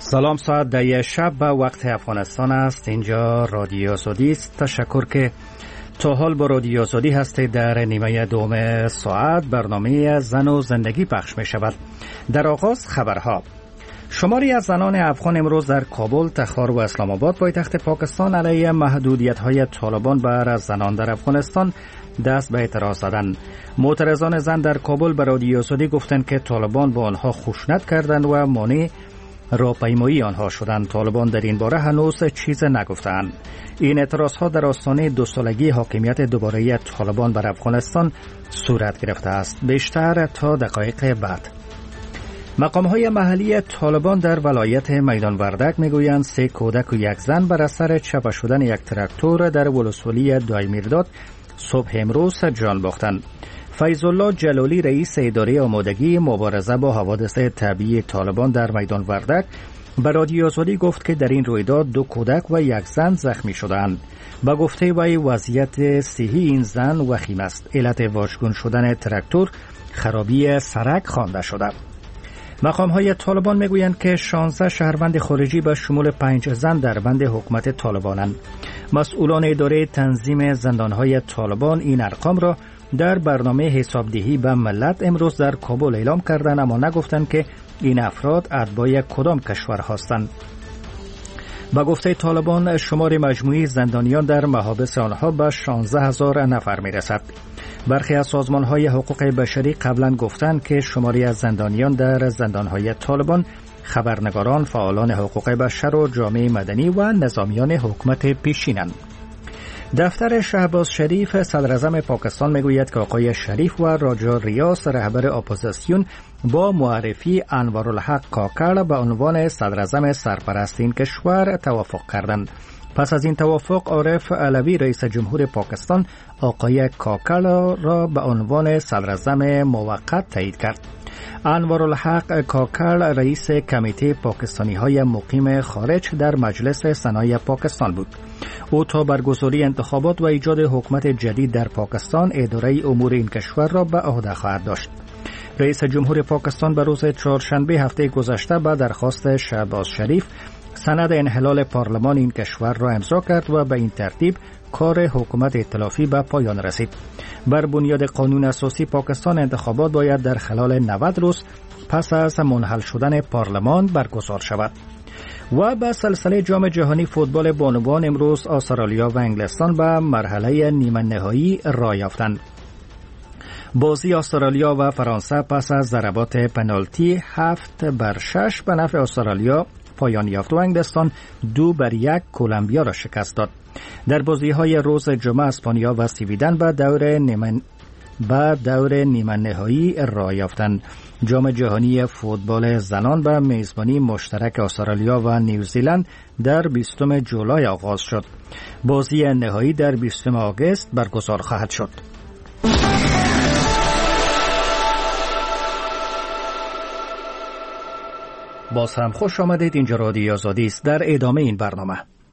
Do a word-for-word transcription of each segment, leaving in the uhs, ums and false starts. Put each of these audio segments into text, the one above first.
سلام، ساعت ده شب به وقت افغانستان است. اینجا رادیو آزادی است. تشکر که تا حال با رادیو آزادی هستید. در نیمه دوم ساعت برنامه زن و زندگی پخش می شود. در آغاز خبرها. شماری از زنان افغان امروز در کابل، تخار و اسلام آباد پایتخت پاکستان علیه محدودیت‌های طالبان بر زنان در افغانستان دست به اعتراض زدند. معترضان زن در کابل به رادیو آزادی گفتند که طالبان با آنها خشونت کردند و مانع راهپیمایی آنها شدند. طالبان در این باره هنوز چیز نگفتند. این اعتراضها در آستانه دو سالگی حاکمیت دوباره طالبان بر افغانستان صورت گرفته است. بیشتر تا دقایق بعد. مقام‌های محلی طالبان در ولایت میدان وردک میگویند سه کودک و یک زن بر اثر چپه شدن یک تراکتور در ولسوالی دایمیرداد صبح امروز جان باختند. فیض الله جلالی رئیس اداره آمادگی مبارزه با حوادث طبیعی طالبان در میدان وردک به رادیو آزادی گفت که در این رویداد دو کودک و یک زن زخمی شدند. با گفته وی وضعیت صحی این زن وخیم است. علت واژگون شدن تراکتور خرابی سرک خوانده شده. مقام‌های طالبان میگویند که شانزده شهروند خارجی به شمول پنج زن در بند حکومت طالبانند. مسئولان اداره تنظیم زندان‌های طالبان این ارقام را در برنامه حسابدهی به ملت امروز در کابل اعلام کردند، اما نگفتند که این افراد اتباع کدام کشور هستند. با گفته طالبان شمار مجموعی زندانیان در محابس آنها به شانزده هزار نفر میرسد. برخی از سازمان‌های حقوق بشری قبلا گفتند که شماری از زندانیان در زندان‌های طالبان خبرنگاران، فعالان حقوق بشر و جامعه مدنی و نظامیان حکومت پیشینند. دفتر شهباز شریف صدراعظم پاکستان میگوید که آقای شریف و راجا ریاض رهبر اپوزیسیون با معرفی انوارالحق کاکړ به عنوان صدراعظم سرپرست این کشور توافق کردند. پس از این توافق عارف علوی رئیس جمهور پاکستان آقای کاکړ را به عنوان صدراعظم موقت تایید کرد. انوارالحق کاکړ رئیس کمیته پاکستانی های مقیم خارج در مجلس سنای پاکستان بود. او تا برگزاری انتخابات و ایجاد حکومت جدید در پاکستان اداره امور این کشور را به عهده خواهد داشت. رئیس جمهور پاکستان به روز چهارشنبه هفته گذشته به درخواست شهباز شریف سند انحلال پارلمان این کشور را امضا کرد و به این ترتیب کار حکومت ائتلافی به پایان رسید. بر بنیاد قانون اساسی پاکستان انتخابات باید در خلال نود روز پس از منحل شدن پارلمان برگزار شود. و به سلسله جام جهانی فوتبال بانوان امروز استرالیا و انگلستان به مرحله نیمه نهایی راه یافتند. بازی استرالیا و فرانسه پس از ضربات پنالتی هفت بر شش به نفع استرالیا پایان یافت و انگلستان دو بر یک کلمبیا را شکست داد. در بازی‌های روز جمعه اسپانیا و سویدن به دور نیمه به دور نیمه نهایی راه یافتند. جام جهانی فوتبال زنان به میزبانی مشترک استرالیا و نیوزیلند در بیستم جولای آغاز شد. بازی نهایی در بیستم آگوست برگزار خواهد شد. باز هم خوش آمدید. اینجا رادیو آزادی است. در ادامه این برنامه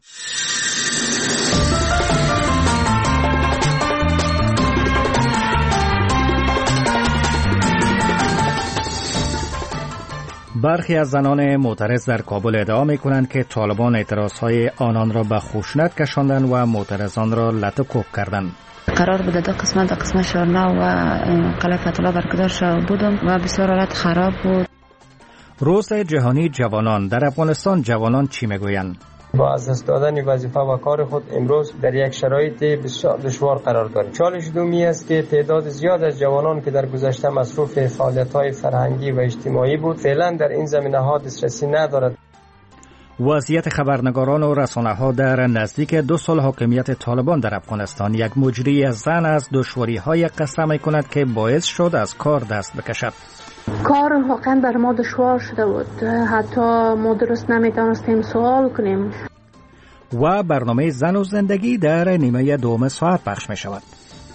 برخی از زنان معترض در کابل ادعا می‌کنند که طالبان اعتراضهای آنان را به خشونت کشاندند و معترضان را لط و کوب کردند. قرار بود در قسمت در قسمت شورنا و قلعه فتح الله برگزار شده بودم و بسیار حالت خراب بود. روز جهانی جوانان در افغانستان جوانان چی میگویند؟ با از دست دادن وظیفه و کار خود امروز در یک شرایط بسیار دشوار قرار داریم. چالش دومی است که تعداد زیاد از جوانان که در گذشته مصروف فعالیت‌های فرهنگی و اجتماعی بود فعلا در این زمینه‌ها دسترسی ندارد. وضعیت خبرنگاران و رسانه‌ها در نزدیک دو سال حاکمیت طالبان در افغانستان. یک مجری زن از دشواری‌های قصه می‌کند که باعث شد از کار دست بکشد. کار واقعا بر ما دشوار شده بود، حتی ما درست نمیتونستیم سوال کنیم. و برنامه زن و زندگی در نیمه دوم ساعت پخش می شود.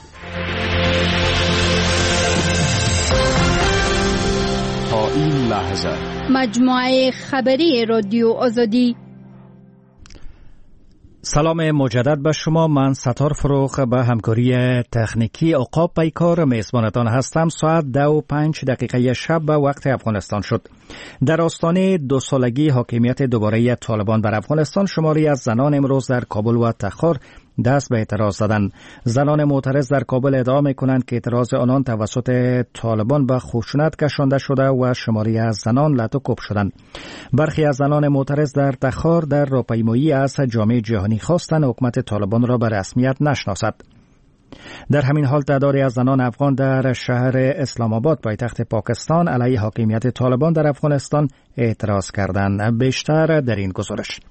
تا این لحظه مجموعه خبری رادیو آزادی. سلام مجدد به شما. من ستار فروخ به همکاری تکنیکی عقاب پیکار میزبانتان هستم. ساعت دو و پنج دقیقه شب به وقت افغانستان شد. در آستانه دو سالگی حاکمیت دوباره طالبان بر افغانستان، شماری از زنان امروز در کابل و تخار دست به اعتراض زدند. زنان معترض در کابل ادعا می‌کنند که اعتراض آنان توسط طالبان به خشونت کشانده شده و شماری از زنان لطو شدند. برخی از زنان معترض در تخار در راهپیمایی از جامعه جهانی خواستند حکومت طالبان را به رسمیت نشناسد. در همین حال تعدادی از زنان افغان در شهر اسلام آباد پایتخت پاکستان علیه حاکمیت طالبان در افغانستان اعتراض کردند. بیشتر در این گزارش.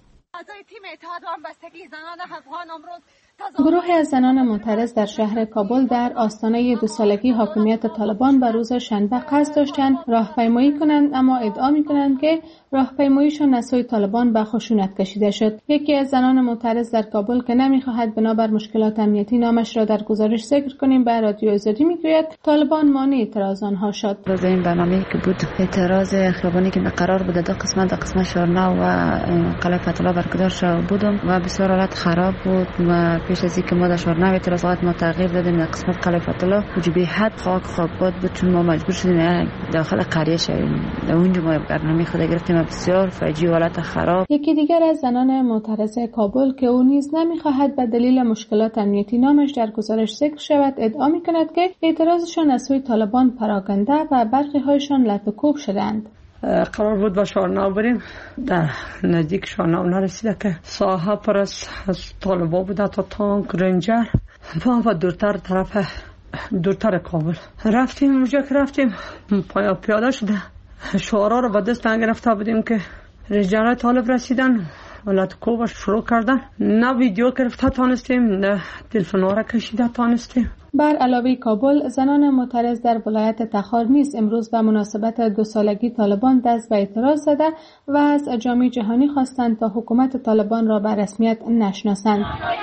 گروهی از زنان معترض در شهر کابل در آستانه دو سالگی حاکمیت طالبان بر روز شنبه قصد داشتند راهپیمایی کنند، اما ادعا می‌کنند که راهپیماییشان از سوی طالبان به خشونت کشیده شد. یکی از زنان معترض در کابل که نمی‌خواهد بنابر مشکلات امنیتی نامش را در گزارش ذکر کنیم به رادیو آزادی می‌گوید طالبان مانع اعتراض آنها شد. روز این برنامه‌ای که بود اعتراض خیابانی که قرار بود در قسمت در قسمت شورنا و قلعه فتح‌الله برگزار شد بودم و بسیار حالت خراب بود و پیش از اینکه ما در شورنا اعتراضات ما تغییر دادیم در قسمت قلعه فتح‌الله وجوبی حد خاک خواب بود چون ما مجبور شدیم داخل قریه شویم. در اونجا ما برنامه خود گرفتیم بسیار فجیع و حالت خراب. یکی دیگر از زنان معترض کابل که او نیز نمی‌خواهد به دلیل مشکلات امنیتی نامش در گزارش ذکر شود ادعا می‌کند که اعتراضشان از سوی طالبان پراکنده و برخی‌هایشان لطوکوب شدند. قرار بود با شورنا بریم، در نزدیک شورنا نرسیده که ساحه پر از طالبان بود، تا تانک رنجر ما و دورتر طرف دورتر کابل رفتیم. اونجا که رفتیم پایا پیاده شده شعارا رو با دست گرفته بودیم که رنجر طالب رسیدن ولات کوبا شروع کردن. نه ویدیو گرفته تانستیم نه تلفن را کشیده تانستیم. بر علاوه کابل، زنان معترض در ولایت تخار نیز امروز به مناسبت دو سالگی طالبان دست به اعتراض زده و از جامعه جهانی خواستند تا حکومت طالبان را به رسمیت نشناسند.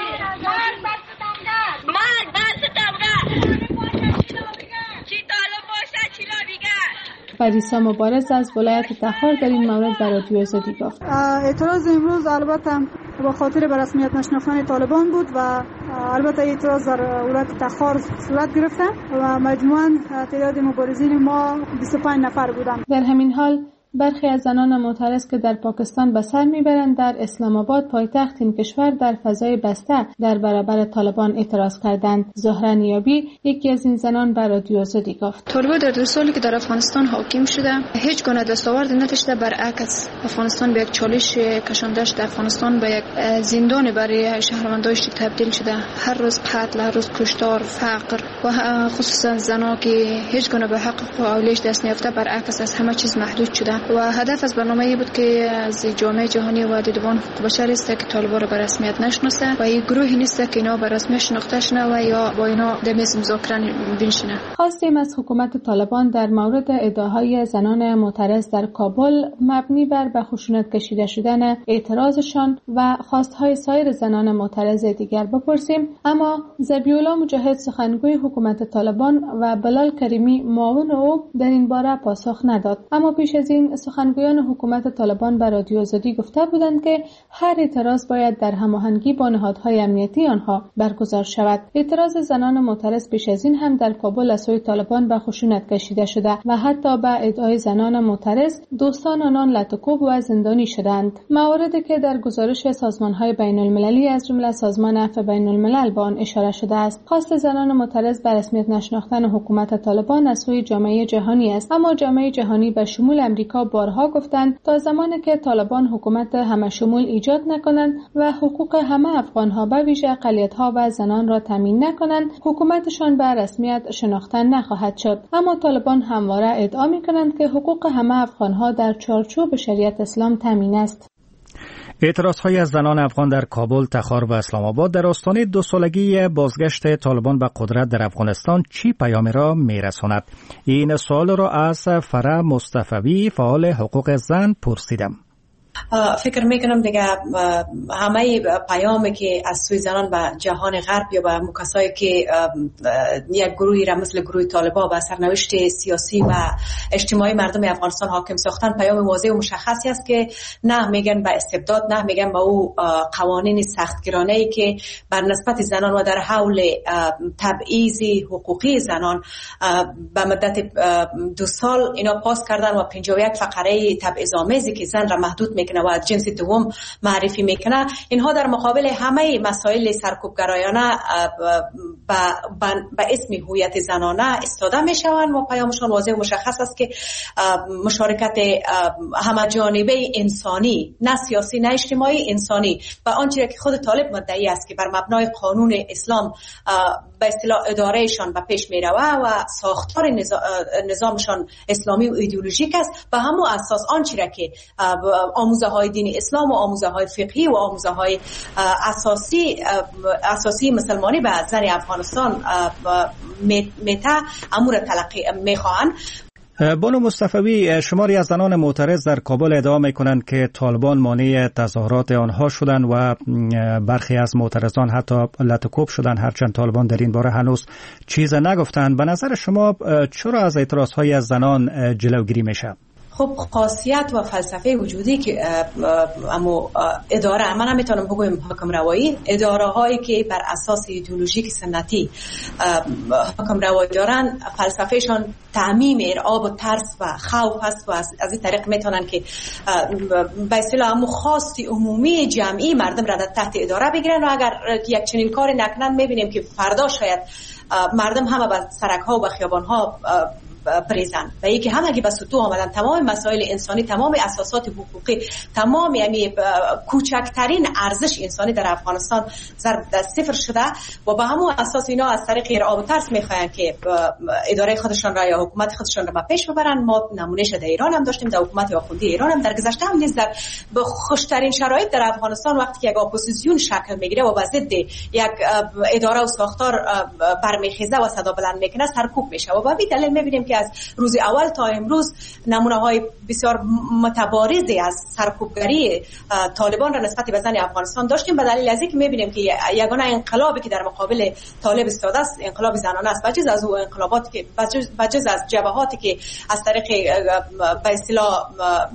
فریسا مبارز از ولایت تخار در این مورد به رادیو آزادی گفت اعتراض امروز البته با خاطر به رسمیت نشناختن طالبان بود و البته اعتراض در ولایت تخار صورت گرفته و مجموعاً تعداد مبارزین ما بیست و پنج نفر بودند. در همین حال برخی از زنان معترض که در پاکستان به سر میبرند در اسلام آباد پایتخت این کشور در فضای بسته در برابر طالبان اعتراض کردند. زهره نیابی یکی از این زنان به رادیو آزادی گفت طالبان در دو سالی که در افغانستان حاکم شده هیچ گونه دستاورد نداشته، برعکس افغانستان به یک چالش کشانده شده، افغانستان به یک زندان برای شهروندانش تبدیل شده. هر روز قتل، هر روز کشتار، فقر و خصوصا زنان که هیچ گونه به حق اولیش دست نیافته برعکس از همه چیز محدود شده و هدف از برنامه بود که از جامعه جهانی و دیدبان حقوق بشر است که طالبان را به رسمیت نشناسه و این گروهی نیست که اینا به رسمیت شناخته شنه و یا با اینا در میز مذاکره بنشینه. خواستیم از حکومت طالبان در مورد ادعاهای زنان معترض در کابل مبنی بر به خشونت کشیده شدن اعتراضشان و خواستهای سایر زنان معترض دیگر بپرسیم، اما ذبیح‌الله مجاهد سخنگوی حکومت طالبان و بلال کریمی معاون او در این باره پاسخ نداد. اما پیش از این سخنگویان حکومت طالبان به رادیو آزادی گفته بودند که هر اعتراض باید در هماهنگی با نهادهای امنیتی آنها برگزار شود. اعتراض زنان معترض پیش از این هم در کابل از سوی طالبان به خشونت کشیده شده و حتی به ادعای زنان معترض دوستان آنان لطوکوب و زندانی شدند. مواردی که در گزارش سازمان‌های بین‌المللی از جمله سازمان عفو بین‌الملل به آن اشاره شده است. خواست زنان معترض به رسمیت نشناختن حکومت طالبان از سوی جامعه جهانی است، اما جامعه جهانی به شمول امریکا بارها گفتند تا زمانی که طالبان حکومت همه شمول ایجاد نکنند و حقوق همه افغان‌ها به ویژه اقلیت‌ها و زنان را تامین نکنند، حکومتشان به رسمیت شناخته نخواهد شد. اما طالبان همواره ادعا می‌کنند که حقوق همه افغان‌ها در چارچوب شریعت اسلام تامین است. اعتراض‌های از زنان افغان در کابل، تخار و اسلام آباد در آستانه دو سالگی بازگشت طالبان به قدرت در افغانستان چی پیامی را می‌رساند؟ این سوال را از فرح مصطفی فعال حقوق زن پرسیدم. فکر میکنم دیگه همه پیامی که از سوی زنان به جهان غرب یا به کسایی که یک گروهی را مثل گروه طالبان به سرنوشت سیاسی و اجتماعی مردم افغانستان حاکم ساختن، پیام واضح و مشخصی است که نه میگن به استبداد، نه میگن به او قوانین سختگیرانه‌ای که بر نسبت زنان و در حول تبعیض حقوقی زنان به مدت دو سال اینا پاس کردن و پنجاه و یک فقره تبعیض‌آمیزی که زن را محدود میکنه و از جنس دوم معرفی میکنه، اینها در مقابل همه مسائل سرکوبگرایانه به اسم هویت زنانه استفاده میشوند و پیامشان واضح و مشخص است که مشارکت همه جانبه انسانی، نه سیاسی نه اجتماعی، انسانی و آنچه که خود طالب مدعی است که بر مبنای قانون اسلام به اصطلاح ادارهشان به پیش می روه و ساختار نظامشان اسلامی و ایدئولوژیک است، به همون اساس آنچه که آموزه های دین اسلام و آموزه های فقهی و آموزه های اساسی اساسی مسلمانی به زن افغانستان میته امور تلقی میخواهند. بانو مصطفوی، شماری از زنان معترض در کابل ادعا میکنند که طالبان مانع تظاهرات آنها شدند و برخی از معترضان حتی لطکوب شدند، هرچند طالبان در این باره هنوز چیز نگفتند. به نظر شما چرا از اعتراضهای از زنان جلوگیری میشه؟ خب خاصیت و فلسفه وجودی که اما اداره، من هم میتونم بگویم حکم روایی، اداره هایی که بر اساس ایدئولوژیک سنتی حکم روایی دارن، فلسفهشان تعمیم ارعاب و ترس و خوف است و از, از این طریق میتونن که به اصطلاح همون خواست عمومی جمعی مردم را تحت اداره بگیرن و اگر یک چنین کاری نکنن میبینیم که فردا شاید مردم همه به سرک ها و به خیابان ها بریزن و یکی هم اگه به سطوح آمدن تمام مسائل انسانی، تمام اساسات حقوقی، تمام یعنی کوچکترین ارزش انسانی در افغانستان ضرب صفر شده و به همون اساس اینا از طریق ارعاب و ترس میخواین که اداره خودشان را یا حکومت خودشان را به پیش ببرن. ما نمونهش در ایران هم داشتیم، در حکومت آخوندی ایران هم در گذشته هم نیز در خوشترین شرایط در افغانستان وقتی که یک اپوزیسیون شکل میگیره و به ضد یک اداره و ساختار برمیخیزه و صدا بلند میکنه سرکوب میشه و به همین دلیل میبینیم که از روز اول تا امروز نمونه های بسیار متبارزی از سرکوبگری طالبان را نسبت به زن افغانستان داشتیم. به دلیل از اینکه میبینیم که یگانه انقلابی که در مقابل طالب استفاده است انقلاب زنانه است، بجز از او انقلابات که بجز از جبهاتی که از طریق به اصطلاح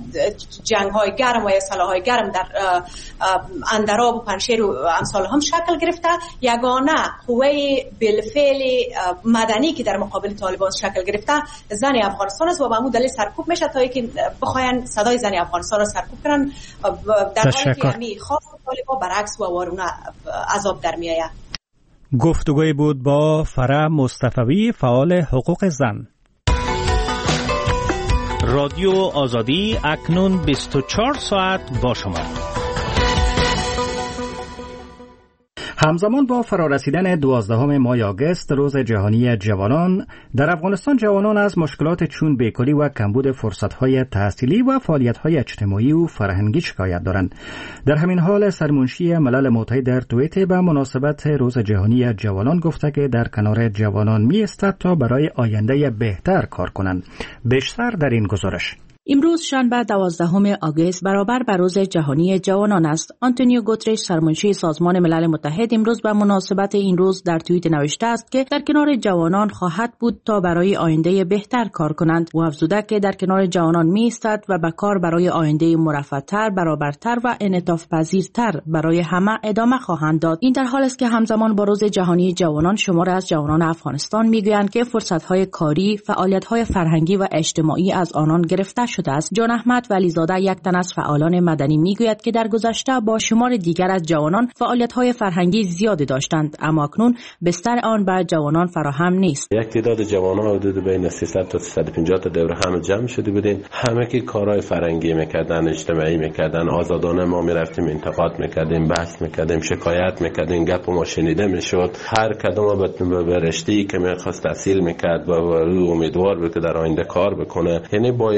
جنگ های گرم و اصلاح های گرم در اندراب و پنشیر و امثال هم شکل گرفته، یگانه قوه بالفعل مدنی که در مقابل طالبان شکل گرفته زن افغانستان است و به همون دلیل سرکوب میشه تا اینکه بخواین صدای زن افغانستان را سرکوب کنن، در حالی که همی خاص طالبان برعکس و وارونه عذاب در میآید. گفتگوی بود با فرح مصطفوی، فعال حقوق زن. رادیو آزادی اکنون بیست و چهار ساعت با شما. همزمان با فرارسیدن دوازدهم ماه آگوست روز جهانی جوانان، در افغانستان جوانان از مشکلات چون بیکاری و کمبود فرصت‌های تحصیلی و فعالیت‌های اجتماعی و فرهنگی شکایت دارند. در همین حال سرمنشی ملل متحد در توییت به مناسبت روز جهانی جوانان گفته که در کنار جوانان می‌ایستد تا برای آینده بهتر کار کنند. بیشتر در این گزارش. امروز شنبه دوازدهم آگوست برابر با روز جهانی جوانان است. آنتونیو گوترش سرمنشی سازمان ملل متحد امروز به مناسبت این روز در توییت نوشته است که در کنار جوانان خواهد بود تا برای آینده بهتر کار کنند و افزوده که در کنار جوانان می ایستد و به کار برای آینده مرفه‌تر، برابرتر و انعطاف پذیرتر برای همه ادامه خواهند داد. این در حالی است که همزمان با روز جهانی جوانان شماری از جوانان افغانستان میگویند که فرصت‌های کاری، فعالیت‌های فرهنگی و اجتماعی از آنان گرفته شده است. جان احمد ولیزاده یک تن از فعالان مدنی میگوید که در گذشته با شمار دیگر از جوانان فعالیت‌های فرهنگی زیادی داشتند، اما اکنون بستر آن به جوانان فراهم نیست. یک تعداد جوانان حدود بین سیصد تا سیصد و پنجاه تا دور هم جمع شده بودیم، همه که کارهای فرهنگی میکردن، اجتماعی میکردن، آزادانه ما میرفتیم انتقاد میکردیم، بحث میکردیم، شکایت میکردیم، گپ ما شنیده میشد. هر کدام به رشته‌ای که میخواست تحصیل میکرد و امیدوار بود که در آینده کار بکنه، یعنی با یک عالم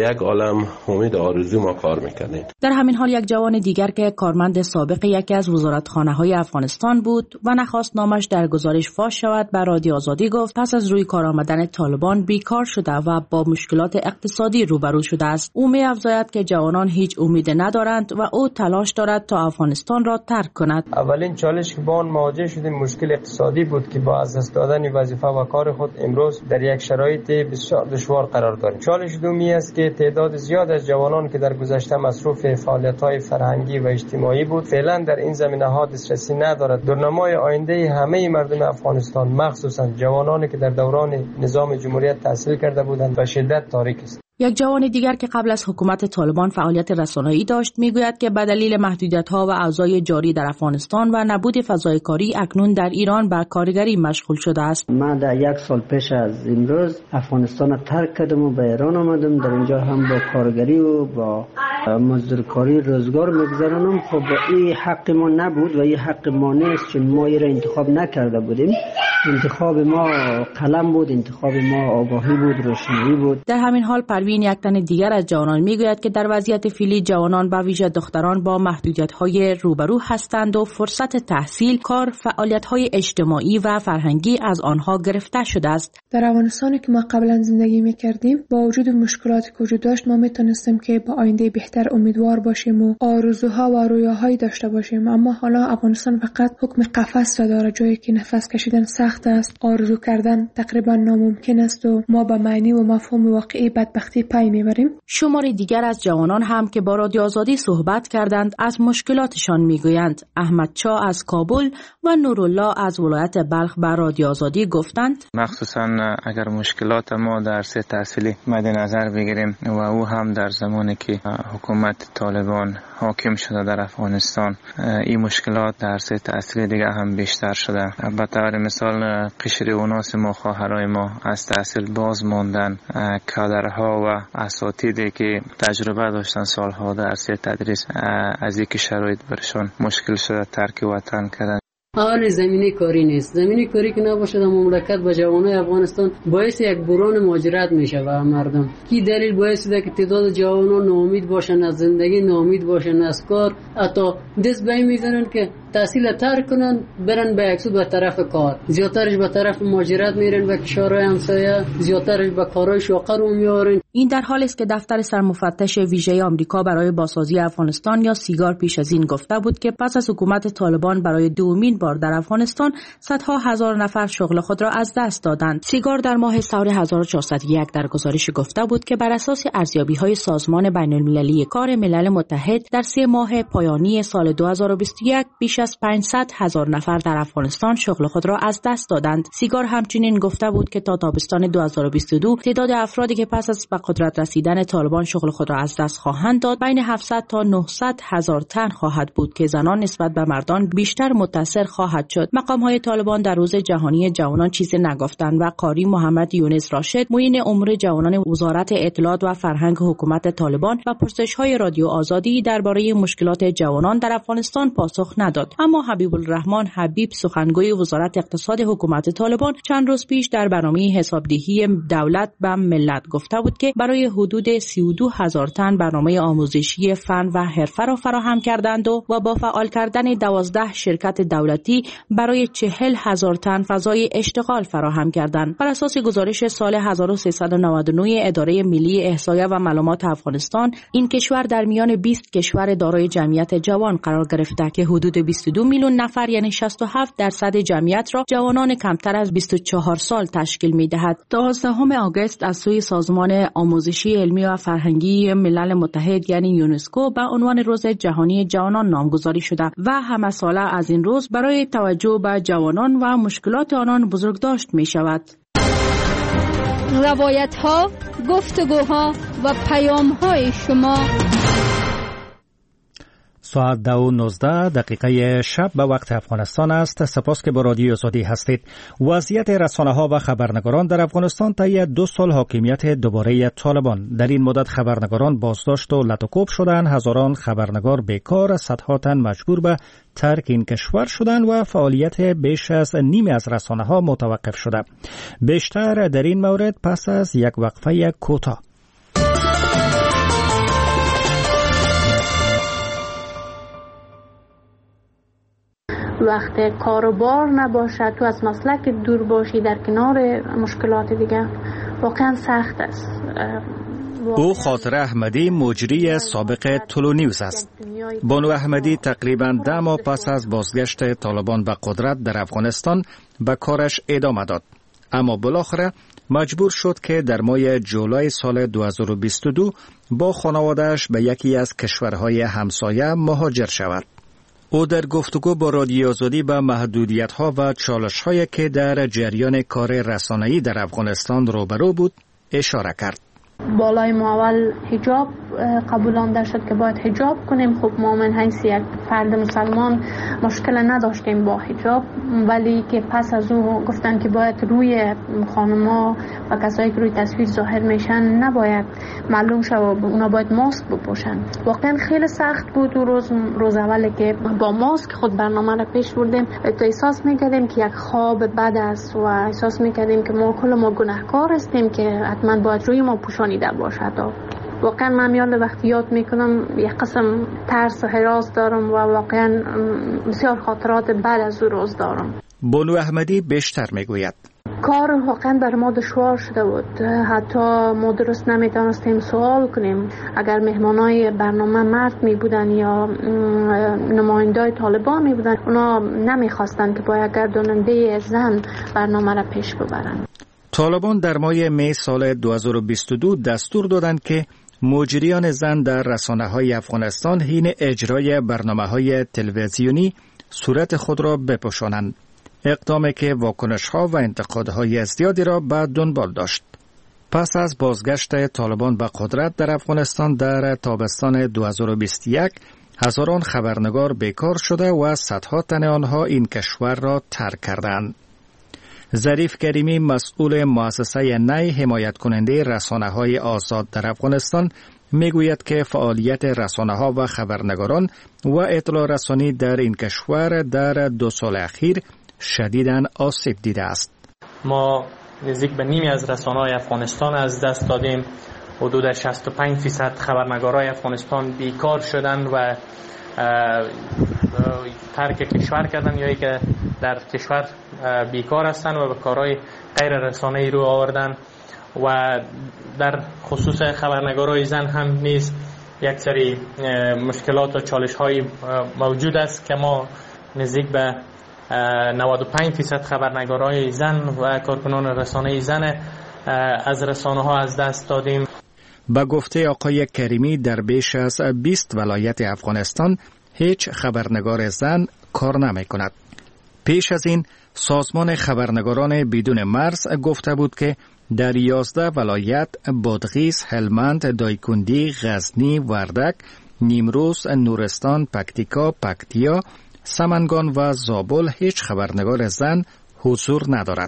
هم امید آرزو ما کار میکنیم. در همین حال یک جوان دیگر که کارمند سابق یکی از وزارتخانه‌های افغانستان بود و نخواست نامش در گزارش فاش شود، به رادیو آزادی گفت پس از روی کار آمدن طالبان بیکار شده و با مشکلات اقتصادی روبرو شده است. او می‌افزاید که جوانان هیچ امید ندارند و او تلاش دارد تا افغانستان را ترک کند. اولین چالش که با آن مواجه شدیم مشکل اقتصادی بود که با از دست دادن وظیفه و کار خود امروز در یک شرایط بسیار دشوار قرار داریم. چالش دومی است که تعداد زیاد از جوانان که در گذشته مصروف فعالیت‌های فرهنگی و اجتماعی بود فعلا در این زمینه‌ها دسترسی ندارد. دورنمای آینده همه مردم افغانستان مخصوصا جوانانی که در دوران نظام جمهوریت تحصیل کرده بودند به شدت تاریک است. یک جوان دیگر که قبل از حکومت طالبان فعالیت رسانه‌ای داشت میگوید که به دلیل محدودیت‌ها و اوضاع جاری در افغانستان و نبود فضای کاری اکنون در ایران به کارگری مشغول شده است. من در یک سال پیش از امروز افغانستان را ترک کردم و به ایران آمدم. در اینجا هم با کارگری و با مزدورکاری روزگار میگذرانم. خب این حق ما نبود و این حق ما نیست، چون ما این را انتخاب نکرده بودیم. انتخاب ما قلم بود، انتخاب ما آگاهی بود، روشنایی بود. در همین حال پروین یک تن دیگر از جوانان میگوید که در وضعیت فعلی جوانان به ویژه دختران با محدودیت‌های روبرو هستند و فرصت تحصیل، کار، فعالیت‌های اجتماعی و فرهنگی از آنها گرفته شده است. در افغانستانی که ما قبلا زندگی می‌کردیم با وجود مشکلاتی که وجود داشت ما میتونستیم که به آینده بهتر امیدوار باشیم و آرزوها و رویاهایی داشته باشیم، اما حالا افغانستان فقط حکم قفس را داره، جایی که نفس کشیدن سخت است، آرزو کردن تقریبا ناممکن است و ما به معنی و مفهوم واقعی بدبختی پی میبریم. شماری دیگر از جوانان هم که با رادیو آزادی صحبت کردند از مشکلاتشان میگویند. احمد چا از کابل و نورالله از ولایت بلخ به رادیو آزادی گفتند مخصوصا اگر مشکلات ما در سه تحصیلی مد نظر بگیریم و او هم در زمانی که حکومت طالبان حاکم شده در افغانستان این مشکلات در سه تحصیلی دیگه هم بیشتر شده. به طور مثال قشر اوناس ما خواهرای ما از تحصیل باز ماندن، کادرها و اساتیدی که تجربه داشتن سالها در سه تدریس از اینکه شرایط برشان مشکل شده ترک وطن کردن. حال زمینی کاری نیست. زمینی کاری که نباشه در مملکت با جوانای افغانستان باعث یک بحران مهاجرت میشه و مردم کی دلیل باعث ده که تعداد جوانان ناامید باشن از زندگی، ناامید باشن از کار، حتی دست به این میزنن که تحصیل ترک کنن برن به یکسو به طرف کار، زیادترش به طرف مهاجرت میرن و کشورهای همسایه، زیادترش به کارهای شاقه رو میارن. این در حالی است که دفتر سرمفتش ویژه آمریکا برای بازسازی افغانستان یا سیگار پیش از این گفته بود که پس از حکومت طالبان برای دومین بار در افغانستان صدها هزار نفر شغل خود را از دست دادند. سیگار در ماه سور هزار و چهارصد و یک در گزارش گفته بود که بر اساس ارزیابی‌های سازمان بین‌المللی کار ملل متحد در سه ماه پایانی سال دو هزار و بیست و یک بیش از پانصد هزار نفر در افغانستان شغل خود را از دست دادند. سیگار همچنین گفته بود که تا تابستان دو هزار و بیست و دو تعداد افرادی که پس از به قدرت رسیدن طالبان شغل خود را از دست خواهند داد بین هفتصد تا نهصد هزار تن خواهد بود که زنان نسبت به مردان بیشتر متاثر خواهد شد. مقام‌های طالبان در روز جهانی جوانان چیزی نگفتند و قاری محمد یونس راشد معین امور جوانان وزارت اطلاعات و فرهنگ حکومت طالبان و پرسش‌های رادیو آزادی درباره مشکلات جوانان در افغانستان پاسخ نداد. اما حبیب الرحمن حبیب سخنگوی وزارت اقتصاد حکومت طالبان چند روز پیش در برنامه حسابدهی دولت به ملت گفته بود که برای حدود سی و دو هزار تن برنامه آموزشی فن و حرفه را فراهم کردند و با فعال کردن دوازده شرکت دولتی برای چهل هزار تن فضای اشتغال فراهم کردند. بر اساس گزارش سال هزار و سیصد و نود و نه اداره ملی احصایه و معلومات افغانستان، این کشور در میان بیست کشور دارای جمعیت جوان قرار گرفته که حدود بیست و دو میلیون نفر یعنی شصت و هفت درصد جمعیت را جوانان کمتر از بیست و چهار سال تشکیل می‌دهد. دوازدهم آگوست از سوی سازمان آموزشی علمی و فرهنگی ملل متحد یعنی یونسکو به عنوان روز جهانی جوانان نامگذاری شده و همه ساله از این روز برای توجه به جوانان و مشکلات آنان بزرگداشت می شود. روایت ها، گفتگوها و پیام های شما. ساعت دو و نوزده دقیقه شب به وقت افغانستان است. سپاس که با رادیو آزادی هستید. وضعیت رسانه‌ها و خبرنگاران در افغانستان طی دو سال حاکمیت دوباره طالبان. در این مدت خبرنگاران بازداشت و لطوکوب شدند، هزاران خبرنگار بیکار، صدها تن مجبور به ترک این کشور شدند و فعالیت بیش از نیم از رسانه‌ها متوقف شده. بیشتر در این مورد پس از یک وقفه کوتاه. وقتی کاروبار نباشه، تو از مسلک دور باشی، در کنار مشکلات دیگه، واقعا سخت است. او خاطر احمدی مجری سابق تولو نیوز است. بانو احمدی تقریباً ده ماه پس از بازگشت طالبان به قدرت در افغانستان به کارش ادامه داد، اما بالاخره مجبور شد که در ماه جولای سال دو هزار و بیست و دو با خانواده‌اش به یکی از کشورهای همسایه مهاجر شود. او در گفتگو با رادیو آزادی به محدودیت‌ها و چالش‌هایی که در جریان کار رسانه‌ای در افغانستان روبرو بود اشاره کرد. بالای ما اول حجاب قبولانده شد که باید حجاب کنیم. خب ما من حیث یک فرد مسلمان مشکل نداشتیم با حجاب، ولی که پس از او گفتن که باید روی خانم‌ها و کسایی که روی تصویر ظاهر میشن نباید معلوم شه و اونا باید ماسک بپوشن. واقعا خیلی سخت بود و روز روز اولی که با ماسک خود برنامه را پیش بردیم، تو احساس میکردیم که یک خواب بد است و احساس میکردیم که ما کل ما گناهکار هستیم که حتما باید روی ما پوشانیده باشد. واقعا من یاد وقتی یاد میکنم یک قسم ترس و هراس دارم و واقعا بسیار خاطرات بعد از او روز دارم. بانو احمدی بیشتر میگوید کار واقعا بر ما دشوار شده بود. حتی ما درست نمیتونستیم سوال کنیم. اگر مهمانای برنامه مرد می بودن یا نمایندای طالبان می بودن، اونا نمیخواستن که با یک گرداننده زن برنامه را پیش ببرن. طالبان در ماه می سال دو هزار و بیست و دو دستور دادند که مجریان زن در رسانه‌های افغانستان حین اجرای برنامه‌های تلویزیونی صورت خود را بپوشانند. اقدامی که واکنش‌ها و انتقادهای زیادی را به دنبال داشت. پس از بازگشت طالبان به قدرت در افغانستان در تابستان دو هزار و بیست و یک، هزاران خبرنگار بیکار شده و صدها تن آنها این کشور را ترک کردند. ظریف کریمی مسئول مؤسسه نی حمایت کننده رسانه‌های آزاد در افغانستان میگوید که فعالیت رسانه‌ها و خبرنگاران و اطلاع رسانی در این کشور در دو سال اخیر شدیداً آسیب دیده است. ما نزدیک به نیمی از رسانه‌های افغانستان از دست دادیم. حدود شصت و پنج درصد خبرنگارای افغانستان بیکار شدند و ترک کشور کردن یا که در کشور بیکار هستند و به کارهای غیر رسانه‌ای رو آوردن. و در خصوص خبرنگارای زن هم نیز یک سری مشکلات و چالش‌های موجود است که ما نزدیک به نود و پنج درصد خبرنگارای زن و کارکنان رسانه‌ای زن از رسانه‌ها از دست دادیم. با گفته آقای کریمی در بیش از بیست ولایت افغانستان هیچ خبرنگار زن کار نمی کند. پیش از این سازمان خبرنگاران بدون مرز گفته بود که در یازده ولایت بادغیس، هلمند، دایکندی، غزنی، وردک، نیمروز، نورستان، پکتیکا، پکتیا، سمنگان و زابل هیچ خبرنگار زن حضور ندارد.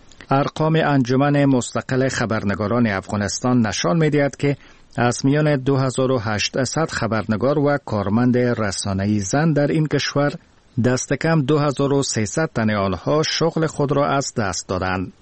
ارقام انجمن مستقل خبرنگاران افغانستان نشان می‌دهد که از میان دو هزار و هشتصد خبرنگار و کارمند رسانه‌ای زن در این کشور دست کم دو هزار و سیصد تن آنها شغل خود را از دست دادند.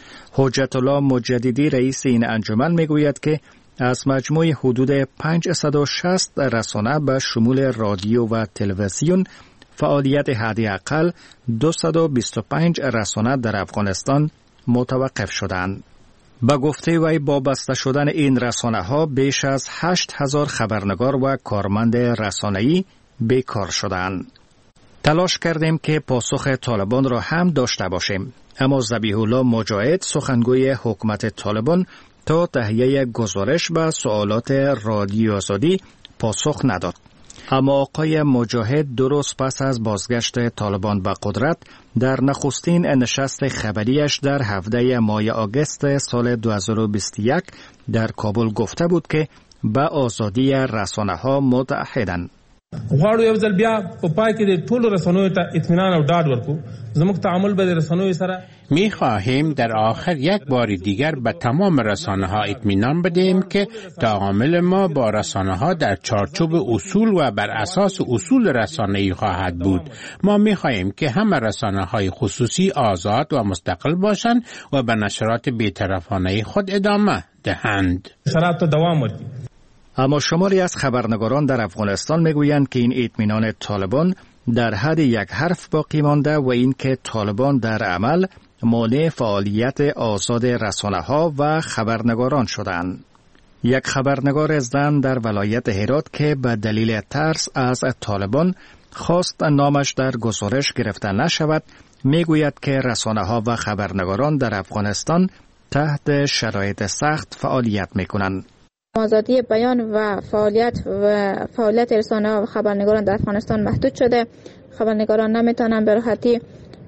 حجت الله مجددی رئیس این انجمن میگوید که از مجموع حدود پانصد و شصت رسانه به شمول رادیو و تلویزیون فعالیت حداقل دویست و بیست و پنج رسانه در افغانستان متوقف شدند. با گفته وی با بسته شدن این رسانه ها بیش از هشت هزار خبرنگار و کارمند رسانه‌ای بیکار شدند. تلاش کردیم که پاسخ طالبان را هم داشته باشیم، اما ذبیح الله مجاهد سخنگوی حکومت طالبان تا تهیه گزارش به سوالات رادیو آزادی پاسخ نداد. اما آقای مجاهد درست پس از بازگشت طالبان به قدرت در نخستین نشست خبریش در هفده ماه آگوست سال دو هزار و بیست و یک در کابل گفته بود که به آزادی رسانه‌ها متعهدند. غواړو یو ځل بیا په پای کې د ټولو رسنیو ته اطمینان او ډاډ ورکړو. زموږ تعامل به د رسنیو سره می خواهیم در آخر یک بار دیگر به تمام رسانه ها اطمینان بدهیم که تعامل ما با رسانه ها در چارچوب اصول و بر اساس اصول رسانه‌ای خواهد بود. ما می خواهیم که همه رسانه های خصوصی آزاد و مستقل باشند و به نشرات بی‌طرفانه خود ادامه دهند. شرایط دوام ورکړي. اما شماری از خبرنگاران در افغانستان میگویند که این اطمینان طالبان در حد یک حرف باقی مانده و اینکه طالبان در عمل مانع فعالیت آزاد رسانه‌ها و خبرنگاران شدند. یک خبرنگار زن در ولایت هرات که به دلیل ترس از طالبان خواست نامش در گزارش گرفته نشود، میگوید که رسانه‌ها و خبرنگاران در افغانستان تحت شرایط سخت فعالیت میکنند. آزادی بیان و فعالیت و فعالیت رسانه‌ها و خبرنگاران در افغانستان محدود شده. خبرنگاران نمیتونن به راحتی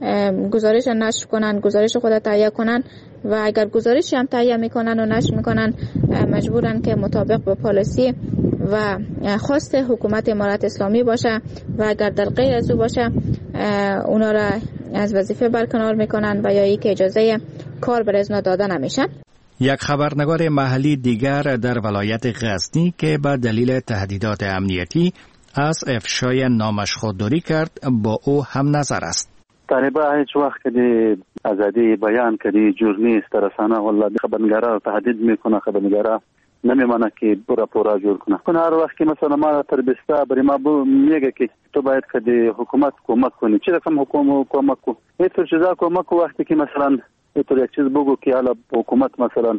گزارش نشر کنن، گزارش خود تهیه کنن و اگر گزارشی هم تهیه میکنن و نشر میکنن مجبورن که مطابق به پالیسی و خواست حکومت امارت اسلامی باشه و اگر در غیر از او باشه اونا را از وظیفه برکنار میکنن و یا ای که اجازه کار بر ازنا داده نمیشن. یک خبرنگار محلی دیگر در ولایت غزنی که به دلیل تهدیدات امنیتی از افشای نامش خودداری کرد با او هم نظر است. طالبا هیچ وقت که آزادی بیان کردی ژورنالیست رسانه والله خبرنگارا تهدید میکنه، خبرنگارا نمیمانه که برا پورا جور کنه. کنه هر وقت که مثلا ما تربیستا بری ما میگه که تو باید که حکومت کمک کنی. چه رقم حکومت کمک کو؟ هیچ چیزا کمک وقتی که مثلا تو یک چیز بگو که حالا حکومت مثلا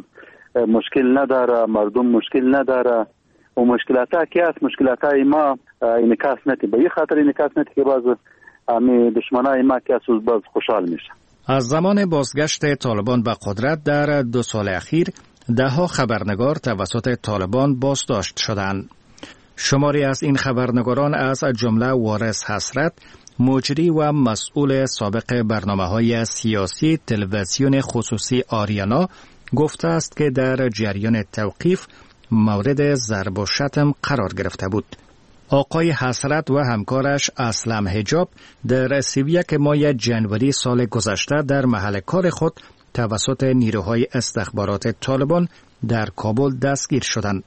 مشکل نداره، مردم مشکل نداره و مشکلاتا که است مشکلاتا ما انعکاس نتی به خاطر انعکاس نتی که باز امی دشمنای ما که اساس باز خوشحال میشه. از زمان بازگشت طالبان به قدرت در دو سال اخیر دهها خبرنگار توسط طالبان بازداشت شدند. شماری از این خبرنگاران از جمله وارث حسرت، مجری و مسئول سابق برنامه‌های سیاسی تلویزیون خصوصی آریانا گفته است که در جریان توقیف مورد ضرب و شتم قرار گرفته بود. آقای حسرت و همکارش اسلم حجاب در سی و یک ماه جنوری سال گذشته در محل کار خود توسط نیروهای استخبارات طالبان در کابل دستگیر شدند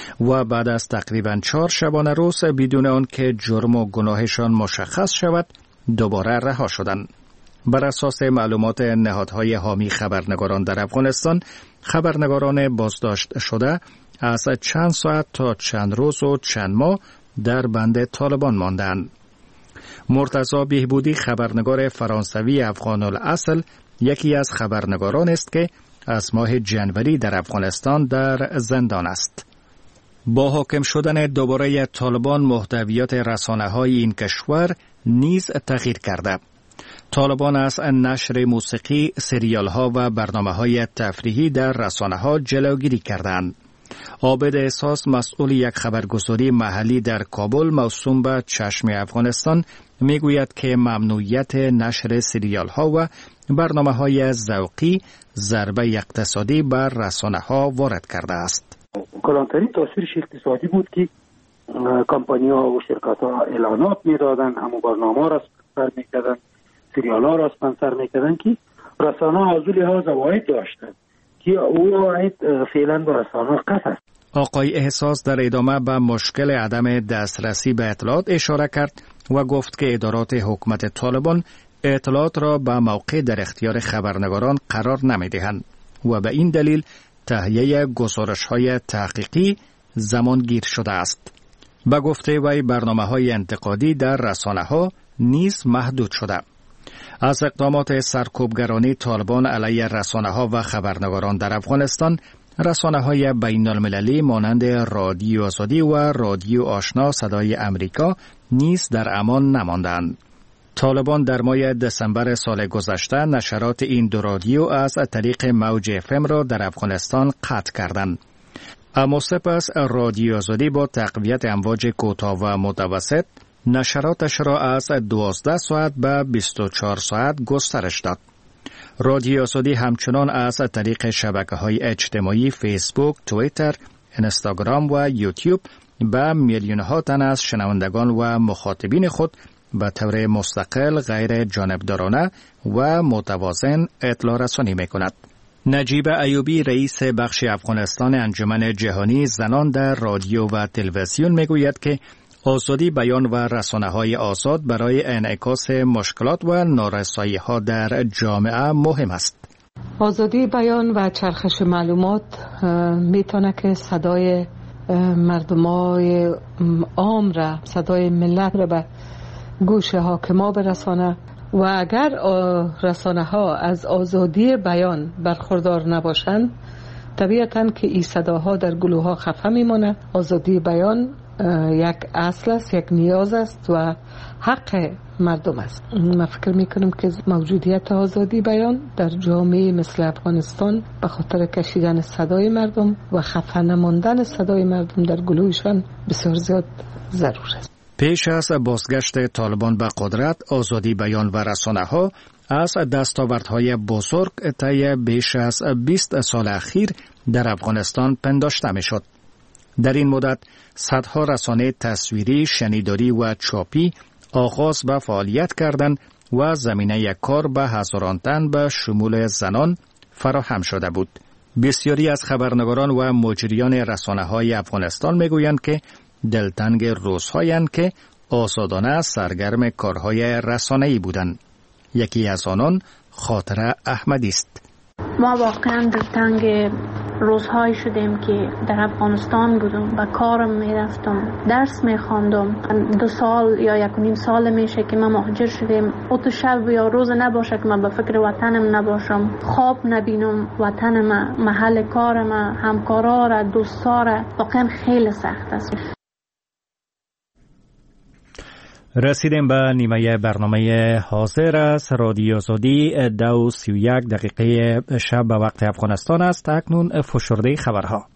و بعد از تقریباً چهار شبانه روز بدون آن که جرم و گناهشان مشخص شود دوباره رها شدند. بر اساس معلومات نهادهای حامی خبرنگاران در افغانستان، خبرنگاران بازداشت شده از چند ساعت تا چند روز و چند ماه در بند طالبان ماندند. مرتضی بهبودی خبرنگار فرانسوی افغان الاصل یکی از خبرنگاران است که از ماه جنوری در افغانستان در زندان است. با حاکم شدن دوباره طالبان محتویات رسانه‌های این کشور نیز تغییر کرده. طالبان از نشر موسیقی، سریال‌ها و برنامه‌های تفریحی در رسانه‌ها جلوگیری کردند. عابد احساس مسئول یک خبرگزاری محلی در کابل موسوم به چشم افغانستان میگوید که ممنوعیت نشر سریال‌ها و برنامه‌های ذوقی ضربه اقتصادی بر رسانه‌ها وارد کرده است. کلانترین تاثیرش اقتصادی بود که کمپانی‌ها و شرکت‌ها اعلانات می‌دادند، اما برنامه‌ها را اسپانسر می‌کردند، سریال‌ها را اسپانسر می‌کردند که رسانه‌ها از لحاظ عواید داشتند که او عواید فعلا به رسانه‌ها قطع است. آقای احساس در ادامه به مشکل عدم دسترسی به اطلاعات اشاره کرد و گفت که ادارات حکومت طالبان اطلاعات را به موقع در اختیار خبرنگاران قرار نمی‌دهند و به این دلیل تهیه گزارش‌های تحقیقی زمانگیر شده است. به گفته وی برنامه‌های انتقادی در رسانه‌ها نیز محدود شده. از اقدامات سرکوبگرانی طالبان علیه رسانه‌ها و خبرنگاران در افغانستان، رسانه‌های بین‌المللی مانند رادیو آزادی و رادیو آشنا صدای امریکا نیز در امان نماندند. طالبان در ماه دسامبر سال گذشته نشرات این دو رادیو از طریق موج اف ام را در افغانستان قطع کردند. اما سپس رادیو آزادی با تقویت امواج کوتاه و متوسط نشراتش را از دوازده ساعت به بیست و چهار ساعت گسترش داد. رادیو آزادی همچنان از طریق شبکه‌های اجتماعی فیسبوک، توییتر، اینستاگرام و یوتیوب به میلیون‌ها تن از شنوندگان و مخاطبین خود به طور مستقل، غیر جانبدارانه و متوازن اطلاع رسانی می‌کند. نجیب ایوبی رئیس بخش افغانستان انجمن جهانی زنان در رادیو و تلویزیون میگوید که آزادی بیان و رسانه‌های آزاد برای انعکاس مشکلات و نارسایی‌ها در جامعه مهم است. آزادی بیان و چرخش معلومات میتونه که صدای مردمای عام را، صدای ملت را به گوش حاکما برسانه و اگر رسانه ها از آزادی بیان برخوردار نباشند طبیعتاً که این صداها در گلوه ها خفه میمونه. آزادی بیان یک اصل است، یک نیاز است و حق مردم است. من فکر میکنم که موجودیت آزادی بیان در جامعه مثل افغانستان به خاطر کشیدن صدای مردم و خفه نماندن صدای مردم در گلویشان بسیار زیاد ضرور است. پیش از بازگشت طالبان به قدرت، آزادی بیان و رسانه ها از دستاوردهای بزرگ طی بیش از بیست سال اخیر در افغانستان پنداشته میشد. در این مدت صدها رسانه تصویری، شنیداری و چاپی آغاز به فعالیت کردند و زمینه کار به هزاران تن به شمول زنان فراهم شده بود. بسیاری از خبرنگاران و مجریان رسانه های افغانستان میگویند که دلتنگ روزهایند که آزادانه سرگرم کارهای رسانه‌ای بودند. یکی از آنان خاطره احمدی است. ما واقعا دلتنگ روزهایی شدیم که در افغانستان بودم و کارم میرفتم، درس میخواندم. دو سال یا یک و نیم سال میشه که ما مهاجر شدیم. اوت شب یا روز نباشه که من به فکر وطنم نباشم، خواب نبینم وطنم، محل کارم، همکارا را، دوستا را. واقعا خیلی سخت است. رسیدیم به نیمه برنامه حاضر است. رادیو آزادی دو سی و یک دقیقه شب به وقت افغانستان است. اکنون فشرده خبرها.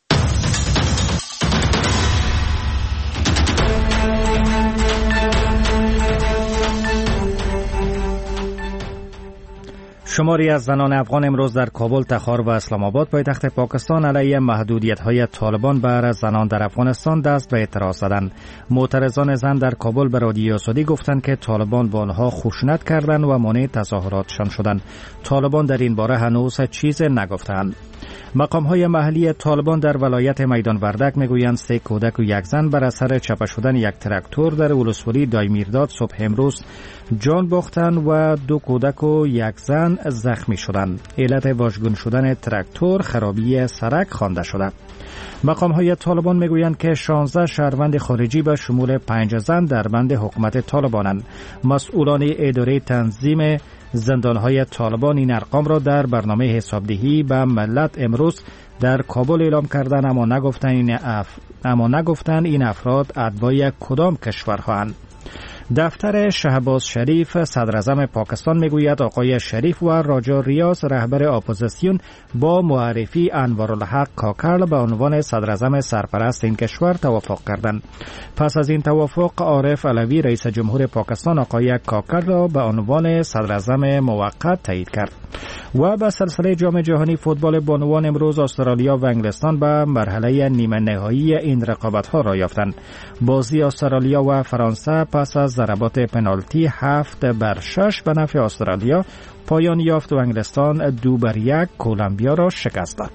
شماری از زنان افغان امروز در کابل، تخار و اسلام آباد پایتخت پاکستان علیه محدودیت‌های طالبان بر زنان در افغانستان دست به اعتراض زدند. معترضان زن در کابل به رادیو آزادی گفتند که طالبان با آنها خشونت کردند و مانع تظاهراتشان شدند. طالبان در این باره هنوز چیز نگفتند. مقام‌های محلی طالبان در ولایت میدان وردک میگویند سه کودک و یک زن بر اثر چپه شدن یک تراکتور در ولسوالی دایمیرداد صبح امروز جان باختند و دو کودک و یک زن زخمی شدند. علت واژگون شدن تراکتور خرابی سرک خوانده شده. مقام‌های طالبان میگویند که شانزده شهروند خارجی به شمول پنج زن در بند حکومت طالبانند. مسئولان اداره تنظیم زندانهای طالبان این ارقام را در برنامه حسابدهی به ملت امروز در کابل اعلام کردند، اما نگفتند این اف... اما نگفتند این افراد اتباع کدام کشورهاند. دفتر شهباز شریف صدر اعظم پاکستان میگوید آقای شریف و راجا ریاض رهبر اپوزیسیون با معرفی انوارالحق کاکل به عنوان صدر اعظم سرپرست این کشور توافق کردند. پس از این توافق عارف علوی رئیس جمهور پاکستان آقای کاکل را به عنوان صدر اعظم موقت تایید کرد. و به سلسله جام جهانی فوتبال بانوان امروز استرالیا و انگلستان به مرحله نیمه نهایی این رقابت‌ها را یافتند. بازی استرالیا و فرانسه پس از ضربات پنالتی هفت بر شش به نفع استرالیا پایان یافت و انگلستان دو بر یک کولمبیا را شکست داد.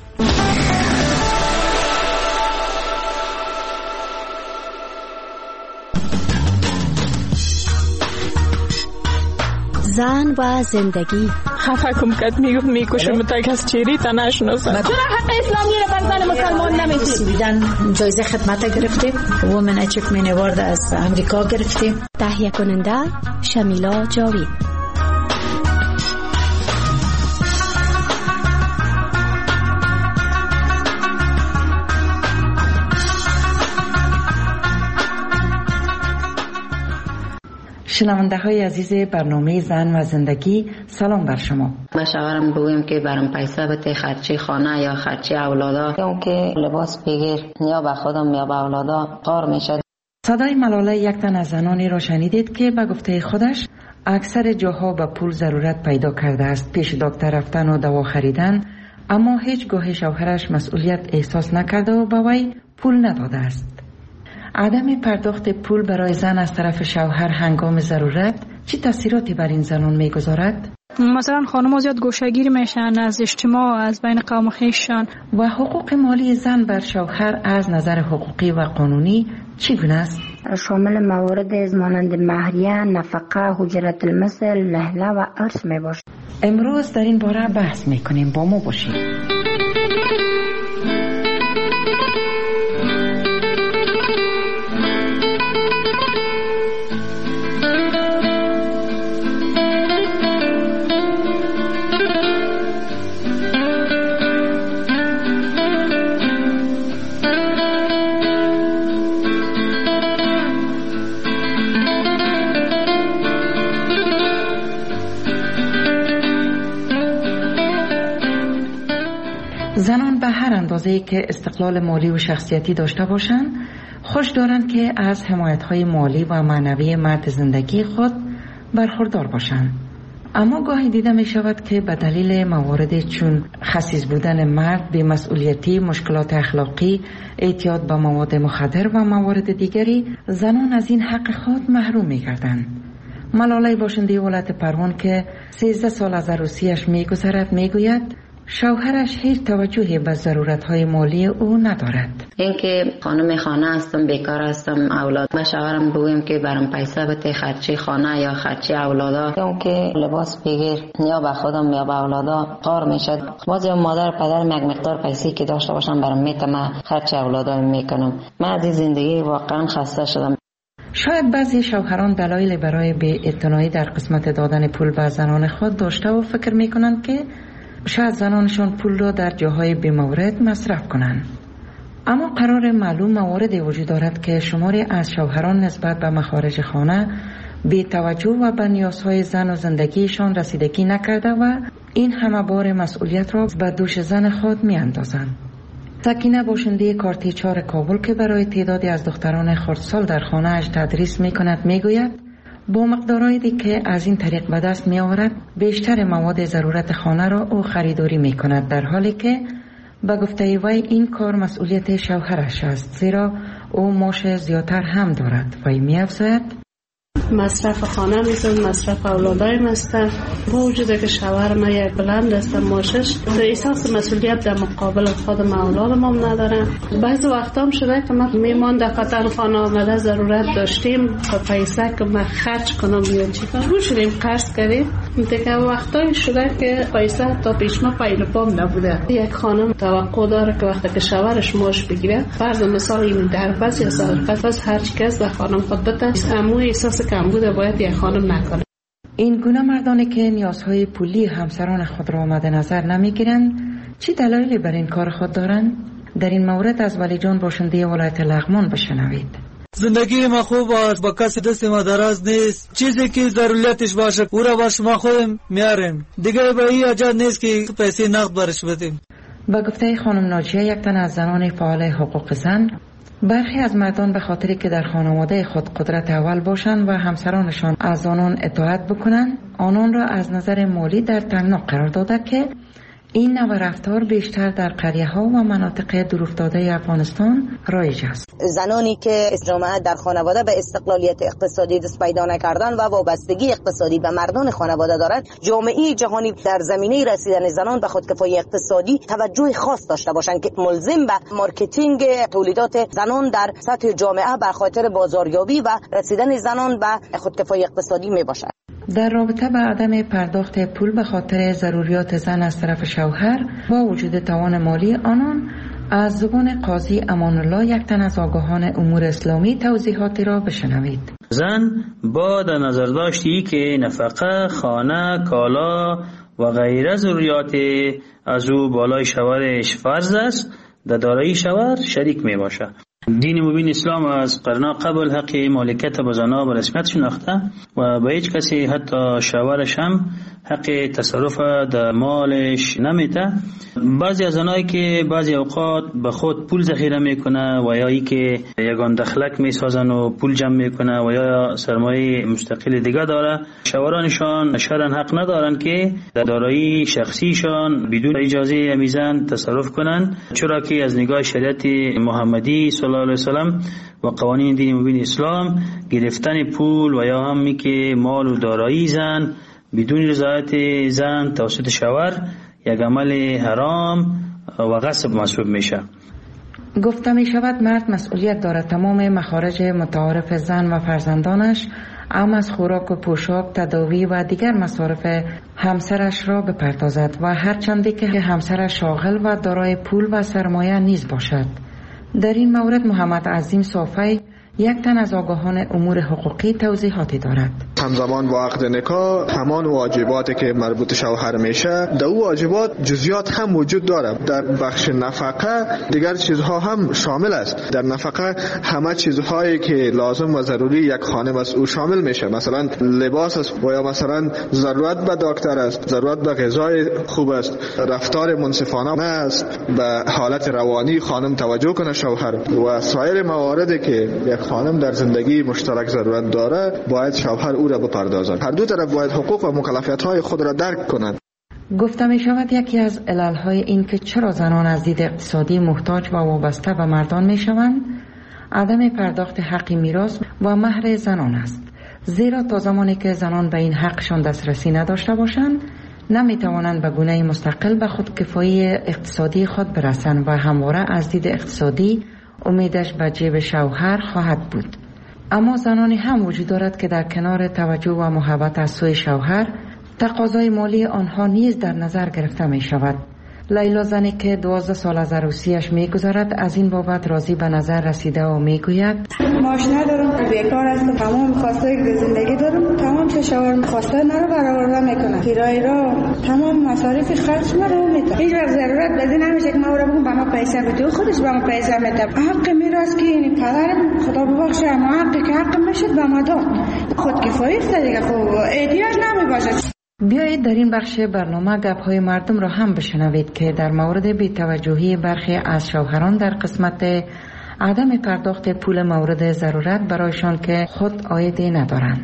زن و زندگی. خفه کم کت میگفت میکشم تا کس چیری تا نشناسم. چرا حق اسلامی رو بر زن مسلمان نمیدی؟ دیدن جایزه خدمت گرفتیم. وومن اچیومنت اوارد از امریکا گرفتیم. تهیه کننده شمیلا جاوید. شنونده های عزیز برنامه زن و زندگی، سلام بر شما. با شوهرم بگویم که برام پیسه بده خرچی خانه یا خرچی اولادا، اون که لباس بگیر یا به خودم یا به اولادا قار میشه. صدای ملاله یک تن از زنانی را شنیدید که به گفته خودش اکثر جاها به پول ضرورت پیدا کرده است پیش دکتر رفتن و دوا خریدن، اما هیچ گاه شوهرش مسئولیت احساس نکرده و به وی پول نداده است. عدم پرداخت پول برای زن از طرف شوهر هنگام ضرورت چه تاثیراتی بر این زنان میگذارد؟ مثلا خانم‌ها زیاد گوشه‌گیر میشن از اجتماع، از بین قوم خویششان. و حقوق مالی زن بر شوهر از نظر حقوقی و قانونی چگونه است؟ شامل موارد مانند مهریه، نفقه، حجرت المثل، لهله و ارث میباشد. امروز در این باره بحث میکنیم، با ما باشید. هر اندازه‌ای که استقلال مالی و شخصیتی داشته باشند خوش دارند که از حمایت‌های مالی و معنوی مرد زندگی خود برخوردار باشند. اما گاهی دیده می شود که به دلیل موارد چون خسیس بودن مرد، بی‌مسئولیتی، مشکلات اخلاقی، اعتیاد به مواد مخدر و موارد دیگری زنان از این حق خود محروم می گردند. ملاله باشنده ولایت پروان که سیزده سال از عروسیش می گذرد می گوید شوهرش هیچ توجهی به ضرورت‌های مالی او ندارد. اینکه خانم خانه هستم، بیکار هستم، اولاد به شوهرم بگویم که برام پیسه بده خرچی خانه یا خرچی اولادا، اون که لباس بگیر یا به خودم یا به اولادا قار میشد. بعضی مادر پدر یک مقدار پیسه که داشته باشم برام میتونم خرچی اولادا میکنم. من از این زندگی واقعا خسته شدم. شاید بعضی شوهران دلایلی برای بی‌اعتنایی در قسمت دادن پول به زنان خود داشته و فکر میکنند که شاید زنانشان پول را در جاهای بی‌مورد مصرف کنند. اما قرار معلوم مواردی وجود دارد که شماری از شوهران نسبت به مخارج خانه بی توجه و به نیازهای زن و زندگیشان رسیدگی نکرده و این همه بار مسئولیت را به دوش زن خود می اندازند. سکینه باشنده کارتیچار کابل که برای تعدادی از دختران خردسال در خانه اش تدریس می کند می گوید با مقدارهایی که از این طریق به دست می آورد بیشتر مواد ضرورت خانه را او خریداری می کند، در حالی که به گفته وی این کار مسئولیت شوهرش است، زیرا او معاش زیادتر هم دارد. وی می افزاید مصرف خانه میزن، مصرف اولادای مستر با وجود که شوهر ما یک بلند است معاشش، احساس مسئولیت در مقابل خودم اولادم هم ندارم. بعضی وقتا هم شده که من میمان در خاطر خانه آمده ضرورت داشتیم و پیسه که من خرج کنم یا چی کنم رو شدیم قرض کردیم. دیگه وقتایی شده که پیسه تا پیش ما پایل پام نبوده. یک خانم توقع داره که وقتی که شوهرش معاش بگیره فرض مثال این در پس یا سال پس هر کس در خانم خود بده امو احساس کم بوده باید یک خانم نکنه. این گونه مردانی که نیازهای پولی همسران خود را مد نظر نمیگیرند چی دلایلی بر این کار خود دارند؟ در این مورد از ولی جان باشنده ولایت لغمان بشنوید. زندگی ما خوب است، با کسی دست ما دراز نیست، چیزی که ضرورتش باشه پورا باش ما خودم میاریم، دیگه به این اجازه نیست که پیسه نقد برش بدیم. با گفته خانم ناجیه یک تن از زنان فعال حقوق زن، برخی از مردان به خاطری که در خانواده خود قدرت اول باشند و همسرانشان از آنان اطاعت بکنند، آنان را از نظر مالی در تنگنا قرار داده که این نوع رفتار بیشتر در قریه ها و مناطق دورافتاده افغانستان رایج است. زنانی که جامعه در خانواده به استقلالیت اقتصادی دست پیدا نکردن و وابستگی اقتصادی به مردان خانواده دارند، جامعه جهانی در زمینه رسیدن زنان به خودکفایی اقتصادی توجه خاص داشته باشند که ملزم به مارکتینگ تولیدات زنان در سطح جامعه به خاطر بازاریابی و رسیدن زنان به خودکفایی اقتصادی می باشد. در رابطه با عدم پرداخت پول به خاطر ضروریات زن از طرف شوهر با وجود توان مالی آنان، از زبان قاضی امان الله یک تن از آگاهان امور اسلامی توضیحاتی را بشنوید. زن با در نظر داشتی که نفقه، خانه، کالا و غیره ضروریات از او بالای شوهرش فرض است، در دارایی شوهر شریک می باشد. دین مبین اسلام از قرن قبل حق مالکیت به زنها به رسمیت شناخته و به هیچ کسی حتی شوهرش هم حق تصرف در مالش نمیده. بعضی از زنایی که بعضی اوقات به خود پول ذخیره میکنه و یا ای که یگان دخلک میسازن و پول جمع میکنه و یا سرمایه مستقل دیگه داره، شوهرانشان شرعاً حق ندارن که در دارایی شخصیشان بدون اجازه امیزن تصرف کنن، چرا که از نگاه شریعت محمدی صلی الله علیه وسلم و قوانین دین مبین اسلام گرفتن پول و یا همی که مال و دارایی زن بدون رضایت زن توسط شوهر یک عمل حرام و غصب محسوب میشه. گفته می شود مرد مسئولیت دارد تمام مخارج متعارف زن و فرزندانش، ام از خوراک و پوشاک، تداوی و دیگر مصارف همسرش را بپردازد و هرچندی که همسرش شاغل و دارای پول و سرمایه نیز باشد. در این مورد محمد عظیم صافی یک تن از آگاهان امور حقوقی توضیحاتی دارد. همزمان با عقد نکاح همان واجباتی که مربوط شوهر میشه، در او واجبات جزئیات هم وجود داره. در بخش نفقه دیگر چیزها هم شامل است. در نفقه همه چیزهایی که لازم و ضروری یک خانم است او شامل میشه. مثلا لباس است و یا مثلا ضرورت به دکتر است، ضرورت به غذای خوب است، رفتار منصفانه است، به حالت روانی خانم توجه کنه شوهر و سایر مواردی که یک خانم در زندگی مشترک ضرورت داره باید شوهر او را بپردازد. هر دو طرف باید حقوق و مکلفیت‌های خود را درک کنند. گفته می شود یکی از علل‌های این که چرا زنان از دید اقتصادی محتاج و وابسته به مردان می شوند عدم پرداخت حق میراث و مهر زنان است. زیرا تا زمانی که زنان به این حقشان دسترسی نداشته باشند نمی توانند به گونه مستقل به خودکفایی اقتصادی خود برسند و همواره از دید اقتصادی امیدش به جیب شوهر خواهد بود. اما زنانی هم وجود دارد که در کنار توجه و محبت از سوی شوهر تقاضای مالی آنها نیز در نظر گرفته می شود. لیلا زنی که دوازده سال از عروسیش می گذارد از این بابت راضی به نظر رسیده و می گوید معاش ندارم، بیکار هستم، تمام خواسته زندگی دارم، تمام چه شوهرم خواسته مرا برآورده میکنه، کرایه را تمام مصارف خرج مرا میده. هیچ وقت ضرورت بده نمیشه که ما را بگم به ما پیسه بده، خودش به ما پیسه میده. حق میراث که یعنی پدرم خدا ببخشه اما حقی که حق میشد به ما داد. خودکفایی است دیگه، خب احتیاج نمیباشه. بیایید در این بخش برنامه گپ‌های مردم را هم بشنوید که در مورد بی‌توجهی برخی از شوهران در قسمت عدم پرداخت پول مورد ضرورت برایشان که خود عایدی ندارند.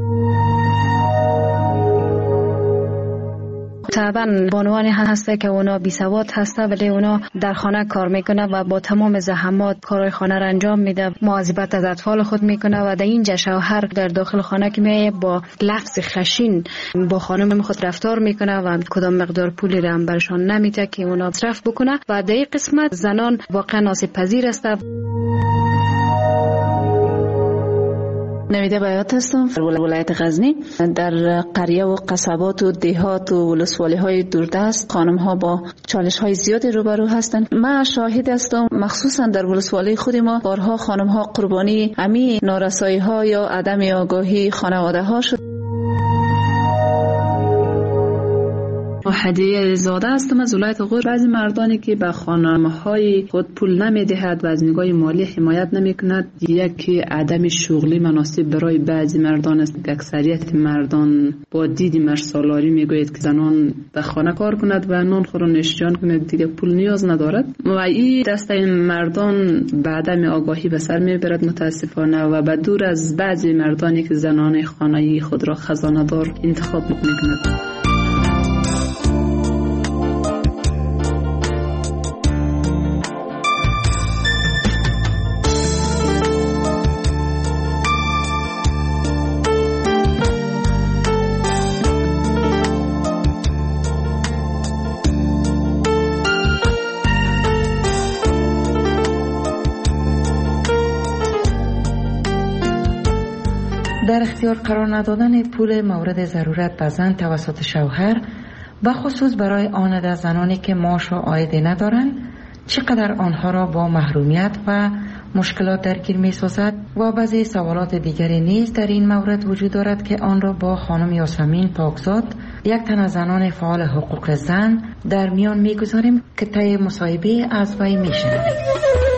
طبعا بانوانی هسته که اونا بی سواد هسته ولی اونا در خانه کار میکنه و با تمام زحمات کارهای خانه را انجام میده، مواظبت از اطفال خود میکنه و در اینجا شوهر در داخل خانه که میایه با لفظ خشین با خانم خود رفتار میکنه و کدام مقدار پولی را هم برشان نمیده که اونا مصرف بکنه و در این قسمت زنان واقعا آسیب پذیر هسته. نویده بیات هستم، ولایت غزنی. در قریه و قصبات و دهات و ولسوالی های دوردست خانم ها با چالش های زیادی روبرو هستند. من شاهد هستم مخصوصا در ولسوالی خود ما بارها خانم ها قربانی امی نارسایی ها یا عدم آگاهی خانواده ها شد. هدیه زاده هستم از ولایت غور. بعضی مردانی که به خانم‌های خود پول نمیدهد و از نگاه مالی حمایت نمیکند، یکی عدم شغلی مناسب برای بعضی مردان است که اکثریت مردان با دید مرسالاری میگوید که زنان به خانه کار کند و نان خور و نوش جان کند، دیگه پول نیاز ندارد و این دسته این مردان به عدم آگاهی به سر میبرد متاسفانه و به دور از بعضی مردانی که زنان خانه‌ای خود را خزانه دار انتخاب میکند. در اختیار قرار ندادن پول مورد ضرورت به زن توسط شوهر و خصوص برای آن زنانی که معاش و عایدی ندارند چقدر آنها را با محرومیت و مشکلات درگیر می سازد و بعضی سوالات دیگری نیز در این مورد وجود دارد که آن را با خانم یاسمین پاکزاد یک تن از زنان فعال حقوق زن در میان می گذاریم که طی مصاحبه از وی می شنویم.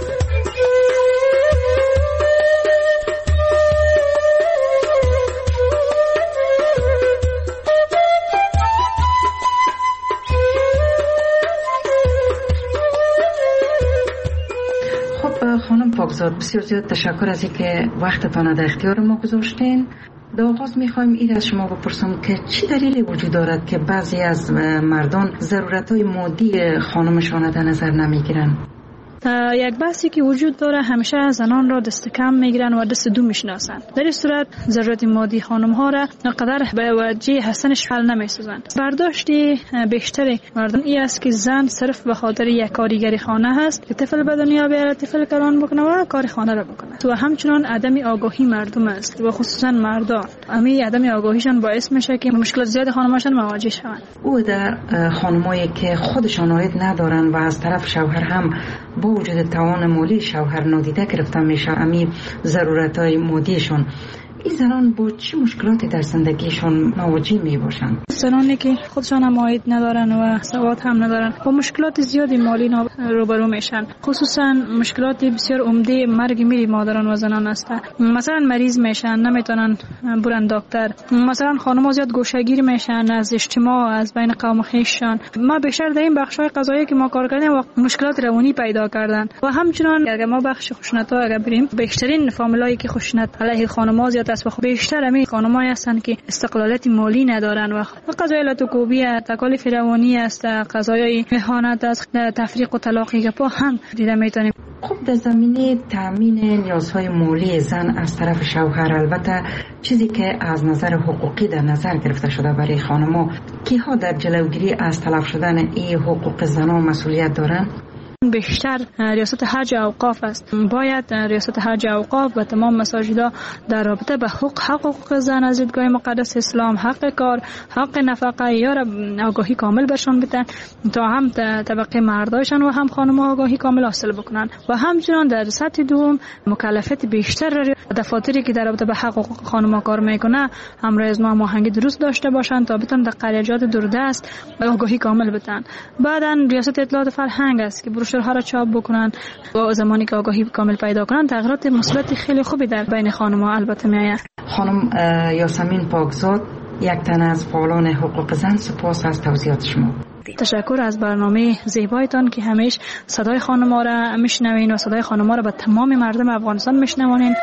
خانم پاکزاد، بسیار زیاد تشکر از اینکه وقتتان در اختیار ما گذاشتین. در آغاز میخوایم این از شما بپرسم که چی دلیلی وجود دارد که بعضی از مردان ضرورت‌های مادی خانمشان در نظر نمیگیرن؟ یک بحثی که وجود داره، همیشه زنان را دست کم میگیرن و دست دو میشناسن. در این صورت ضرورت مادی خانم ها را نقدر به وجه حسنش حل نمیسازند. برداشتی بیشتر مردان این است که زن صرف به خاطر یک کارگر خانه هست که طفل به دنیا بیاره، طفل کلان بکنه و کار خانه را بکنه. و همچنان عدم آگاهی مردم است و خصوصا مردان. امی عدم آگاهیشان باعث میشه که مشکل زیاد خانماشان مواجه شوند. او در خانمایی که خودشان عاید ندارن و از طرف شوهر هم با وجود توان مالی شوهر نادیده گرفته میشه امی ضرورت‌های مادیشون، این زنان با چه مشکلاتی در زندگیشون مواجه می باشند؟ زنانی که خودشان هم عاید ندارن و سواد هم ندارن با مشکلات زیادی مالی روبرو میشن، خصوصا مشکلات بسیار عمده مرگ میری مادران و زنان است. مثلا مریض میشن، نمیتونن برن دکتر. مثلا خانم‌ها زیاد گوشه‌گیر میشن از اجتماع، از بین قوم خویششان. ما بیشتر در این بخش‌های قضایی که ما کار کردیم وقت مشکلات روانی پیدا کردن و همچنان اگر ما بخش خشونت‌ها اگر بریم، بیشترین فامیلایی که خشونت علیه خانم‌ها زیاد است و بیشتر همین خانم‌ها هستند که استقلالیت مالی ندارن و قضایای لاتوکوبی، تکالیف روانی است، قضایای اهانت است، تفریق و طلاق گپا هم دیده میتونیم. خب در زمینه تامین نیازهای مالی زن از طرف شوهر، البته چیزی که از نظر حقوقی در نظر گرفته شده برای خانم‌ها، کیها در جلوگیری از تلف شدن این حقوق زنان مسئولیت دارند؟ بیشتر ریاست حج اوقاف است. باید ریاست حج اوقاف و تمام مساجدها در رابطه به حقوق حقوق زن از دیدگاه مقدس اسلام، حق کار، حق نفقه یا آگاهی کامل برشان بدن تا هم طبقه مردایشان و هم خانم‌ها آگاهی کامل حاصل بکنن و همچنان در سطح دوم مکلفیت بیشتر دفاتری که در رابطه به حقوق خانم‌ها کار میکنه همراه از ما هماهنگی درست داشته باشند تا بتونن در قریجات دوردست آگاهی کامل بدن. بعداً ریاست اطلاعات فرهنگ است که بروشورها را چاپ بکنن و زمانی که آگاهی کامل پیدا کنن تغییرات مثبت خیلی خوبی در بین خانم‌ها البته میآید. خانم یاسمین پاکزاد، یک تن از فعالان حقوق زن، سپاس از توضیحات شما. تشکر از برنامه زیبایتان که همیشه صدای خانم‌ها را میشنوین و صدای خانم‌ها را به تمام مردم افغانستان میشنوانین.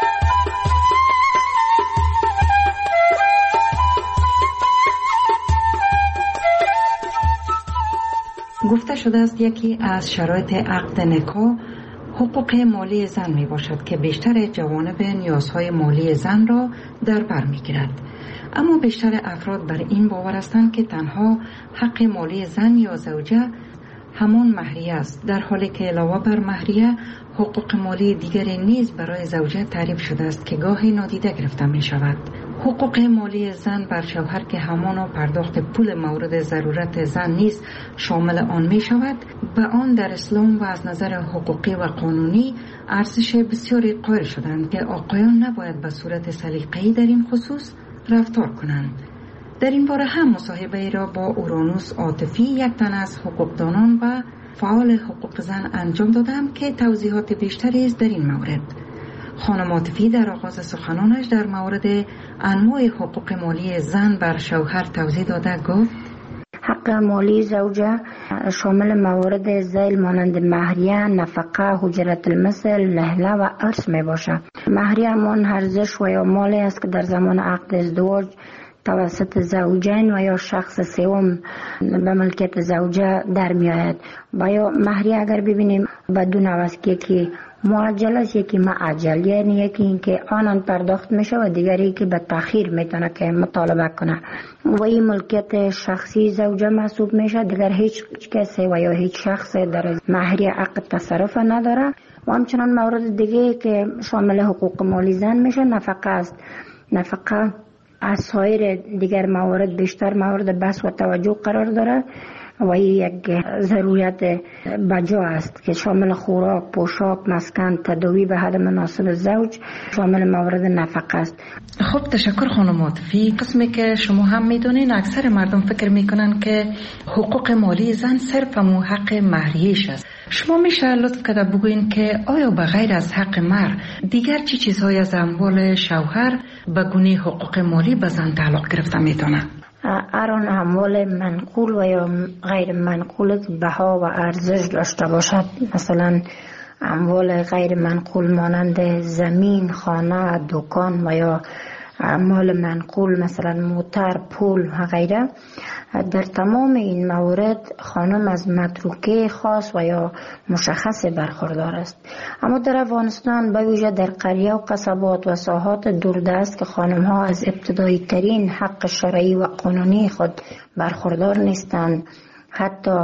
گفته شده است یکی از شرایط عقد نکاح حقوق مالی زن می باشد که بیشتر جوانب نیازهای مالی زن را در بر می گیرد. اما بیشتر افراد بر این باور هستند که تنها حق مالی زن یا زوجه همان مهریه است، در حالی که علاوه بر مهریه حقوق مالی دیگری نیز برای زوجه تعریف شده است که گاهی نادیده گرفته می شود. حقوق مالی زن بر شوهر که همان پرداخت پول مورد ضرورت زن نیز شامل آن می شود، به آن در اسلام و از نظر حقوقی و قانونی ارزش بسیاری قائل شدند که آقایان نباید به صورت سلیقه‌ای در این خصوص رفتار کنند. در این باره هم مصاحبه ای را با اورانوس عاطفی، یک تن از حقوقدانان و فعال حقوق زن انجام دادم که توضیحات بیشتری است در این مورد. خانم عاطفی در آغاز سخنانش در مورد انواع حقوق مالی زن بر شوهر توضیح داده گفت: حق مالی زوجه شامل موارد ذیل مانند مهریه، نفقه، اجرت المثل، نهله و ارث می باشد. مهریه همان ارزش و یا مالی است که در زمان عقد ازدواج توسط زوجین و یا شخص سوم به ملکیت زوجه در می آید. و یا مهریه اگر ببینیم بدون عوض که معجل است، یکی معجل، یعنی یکی اینکه آنان پرداخت میشه و دیگری که به تأخیر میتونه که مطالبه کنه و این ملکیت شخصی زوجه محسوب میشه. دیگر هیچ کسی و یا هیچ شخص در مهریه عقد تصرف نداره. و همچنان مورد دیگه که شامل حقوق مالی زن میشه نفقه است. نفقه از سایر دیگر موارد بیشتر مورد بحث و توجه قرار داره و این یک ضرورت بجا است که شامل خوراک، پوشاک، مسکن، تداوی به حد مناسب زوج شامل موارد نفقه است. خب تشکر خانم عاطفی. قسمی که شما هم میدونین اکثر مردم فکر میکنن که حقوق مالی زن صرف مو حق مهریش است. شما میشه لطف کرده بگوین که آیا به غیر از حق مهر دیگر چی چیزهای از اموال شوهر به گونه حقوق مالی به زن تعلق گرفته میتونه؟ هر اموال منقول و یا غیر منقول بها و ارزش داشته باشد، مثلا اموال غیر منقول مانند زمین، خانه، دکان و یا اموال منقول مثلا موتر، پول و غیره، در تمام این موارد خانم از متروکه خاص و یا مشخص برخوردار است. اما در افغانستان به ویژه در قریه و قصبات و ساحات دوردست که خانم ها از ابتدایی ترین حق شرعی و قانونی خود برخوردار نیستند، حتی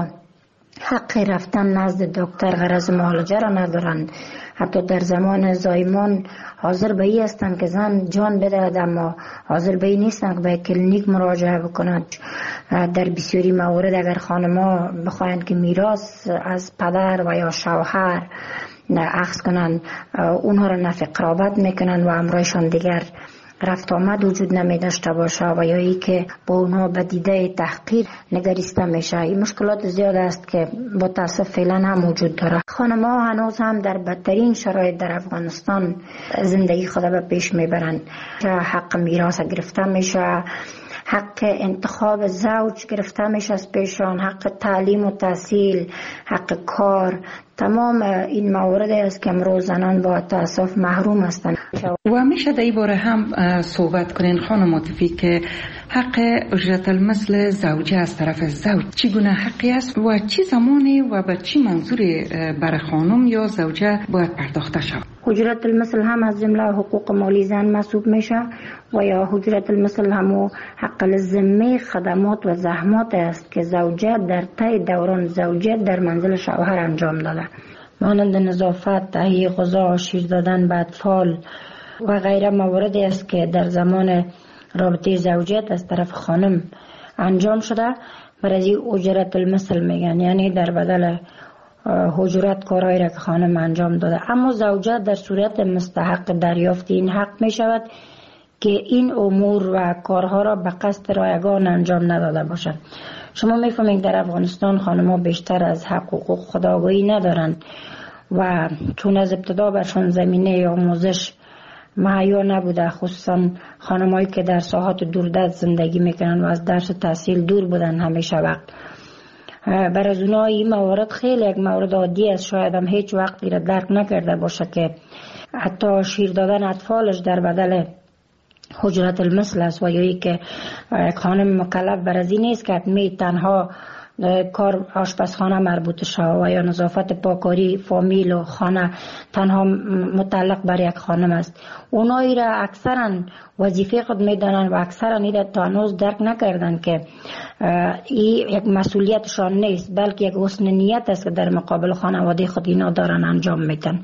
حق رفتن نزد دکتر غرض معالجه را ندارند، حتی در زمان زایمان حاضر به ای هستند که زن جان بدهد اما حاضر به ای نیستند که به کلینیک مراجعه بکنند. در بسیاری موارد اگر خانم‌ها بخواهند که میراث از پدر و یا شوهر اخذ کنند، اونها را نفی قرابت میکنند و امرایشان دیگر رفت آمد وجود نمی داشته باشه و یا ای که با اونا به دیده تحقیر نگریسته میشه. این مشکلات زیاد است که با تاسف فعلا هم وجود داره. خانم ها هنوز هم در بدترین شرایط در افغانستان زندگی خود به پیش میبرند. حق میراث گرفته میشه، حق انتخاب زوج گرفته میشه از پیشان، حق تعلیم و تحصیل، حق کار، تمام این مواردی است که امروز زنان با تاسف محروم هستند. و میشه در این باره هم صحبت کنین خانم عاطفی که حق اجرت المثل زوجه از طرف زوج چگونه حقی است و چی زمانی و به چی منظوری برای خانم یا زوجه باید پرداخته شود؟ اجرت المثل هم از جمله حقوق مالی زن محسوب میشه و یا اجرت المثل هم حق الذمه خدمات و زحمات است که زوجه در طی دوران زوجیت در منزل شوهر انجام داده، مانند نظافت، تهیه غذا، شیر دادن به اطفال و غیره مواردی است که در زمان رابطه زوجیت از طرف خانم انجام شده. برای اجرت المثل میگن، یعنی در بدل اجرت کارهایی را که خانم انجام داده. اما زوجه در صورت مستحق دریافت این حق می شود که این امور و کارها را به قصد رایگان انجام نداده باشد. شما میفهمید در افغانستان خانم‌ها بیشتر از حق و حقوق خودآگاهی ندارند و چون از ابتدا برشان زمینه آموزش مهیا نبوده، خصوصا خانم‌هایی که در ساحات دوردست زندگی میکنن و از درس و تحصیل دور بودن همیشه وقت. بر از اونها این موارد خیلی یک مورد عادی است، شاید هم هیچ وقتی را درک نکرده باشه که حتی شیر دادن اطفالش در بدل اجرت المثل است و یا ای که خانم مکلف بر از این نیست که می تنها کار آشپزخانه مربوط شود و یا نظافت پاکاری فامیل و خانه تنها متعلق بر یک خانم است. اونایی را اکثرا وظیفه خود میدانند و اکثرا این را تا هنوز درک نکردند که این یک مسئولیتشان نیست، بلکه یک حسن نیت است که در مقابل خانواده خود اینا دارن انجام میدن.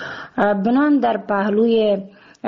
بنان در پهلوی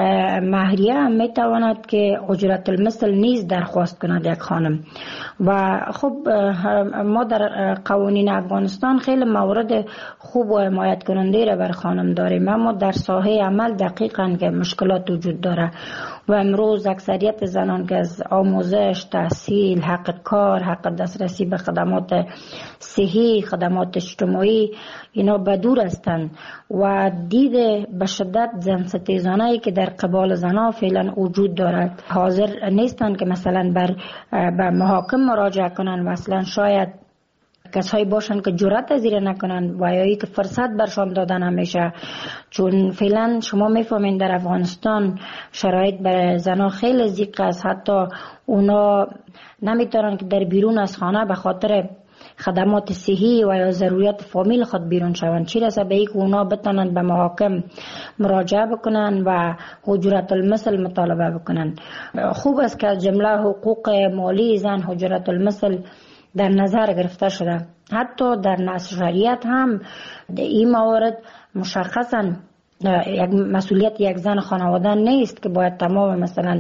مهریه هم میتواند که اجرت المثل نیز درخواست کند یک خانم. و خب ما در قوانین افغانستان خیلی موارد خوب و حمایت کننده را بر خانم داریم، اما در ساحه عمل دقیقاً که مشکلات وجود داره و امروز اکثریت زنان که از آموزش، تحصیل، حق کار، حق دسترسی به خدمات صحی، خدمات اجتماعی اینا بدور هستند و دید به شدت زن ستیزانه‌ای که در قبال زنها فعلا وجود دارد حاضر نیستند که مثلا بر به محاکم مراجعه کنند و اصلا شاید کسایی باشند که جرأت از این نکنند و یا ای که فرصت برشان دادن همیشه. چون فعلا شما میفهمین در افغانستان شرایط برای زنها خیلی ضیق است، حتی اونا نمیتونن که در بیرون از خانه به خاطر خدمات صحی و یا ضروریات فامیل خود بیرون شوند، چی رسه به اینکه اونا بتونن به محاکم مراجعه بکنن و اجرت المثل مطالبه بکنن. خوب است که از جمله حقوق مالی زن اجرت المثل در نظر گرفته شده. حتی در نص شریعت هم این موارد مشخصا یک مسئولیت یک زن خانواده نیست که باید تمام مثلا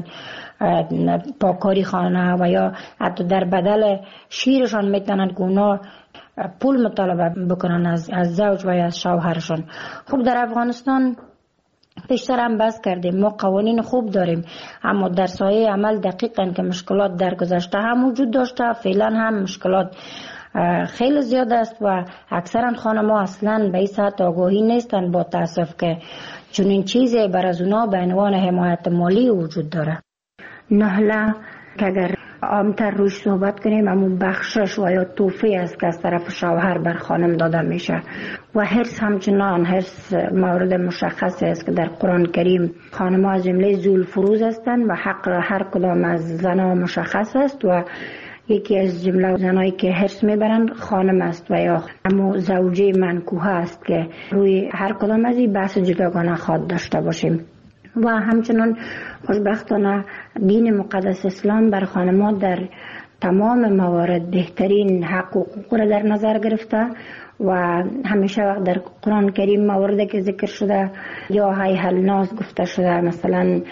پاکاری خانه و یا حتی در بدل شیرشان میتونن که اونا پول مطالبه بکنن از, از زوج و یا از شوهرشان. خب در افغانستان پیشتر هم بحث کردیم، ما قوانین خوب داریم، اما در سایه عمل دقیقاً که مشکلات در گذشته هم وجود داشته، فعلا هم مشکلات خیلی زیاد است و اکثرا خانم‌ها اصلاً به این سطح آگاهی نیستن با تاسف که چنین چیزی بر از اونا به عنوان حمایت مالی وجود داره. نهله که اگر عامتر روش صحبت کنیم همون بخشش و یا توفیه است که از طرف شوهر بر خانم داده میشه و حرص همچنان حرص مورد مشخصی است که در قرآن کریم خانم ها از جمله ذوال فروض هستند و حق هر کدام از زنها مشخص است و یکی از جمله زنایی که حرص میبرند خانم است و یا همون زوجه منکوحه است که روی هر کدام از این بحث جداگانه خواد داشته باشیم. و همچنان خوشبختانه دین مقدس اسلام بر خانم‌ها در تمام موارد بهترین حق و حقوق را در نظر گرفته و همیشه وقت در قرآن کریم مواردی که ذکر شده یا هی هل ناز گفته شده، مثلا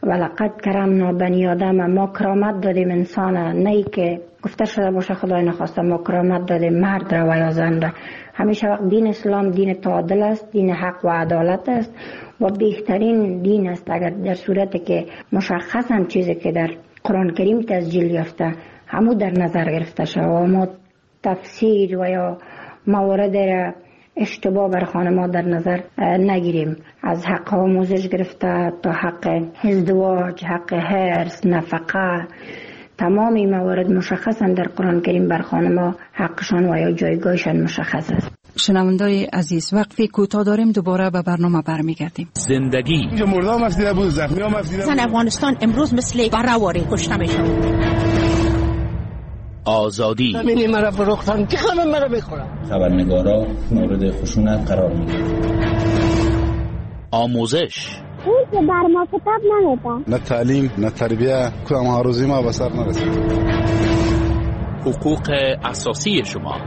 ولقد کرمنا بنی آدم، ما کرامت دادیم انسان، نه ای که گفته شده باشه خدای نخواسته ما کرامت دادیم مرد را و یا زن را. همیشه وقت دین اسلام دین تعادل است، دین حق و عدالت است و بهترین دین است. اگر در صورتی که مشخصا چیزی که در قرآن کریم تسجیل یافته همو در نظر گرفته شد و ما تفسیر و یا موارد را اشتباه بر خانما در نظر نگیریم، از حق آموزش گرفته تا حق ازدواج، حق هرس، نفقه، تمام این موارد مشخصا در قرآن کریم بر خانما حقشان و یا جایگاهشان مشخص است. شنوندای عزیز، وقتی کوتاه داریم دوباره به برنامه برمیگردیم. زندگی مردم مسئله بود، زخمی ها مسئله بود. زن افغانستان امروز مثل برآوری کشته میشه. آزادی زمینی مرا فروختن که همه مرا بخورن. خبرنگارا مورد خشونت قرار میگیرن. آموزش اون که بر ما کتاب نمیدن، نه تعلیم نه تربیه، کدام ها روزی ما به سر نرسید. حقوق اساسی شما.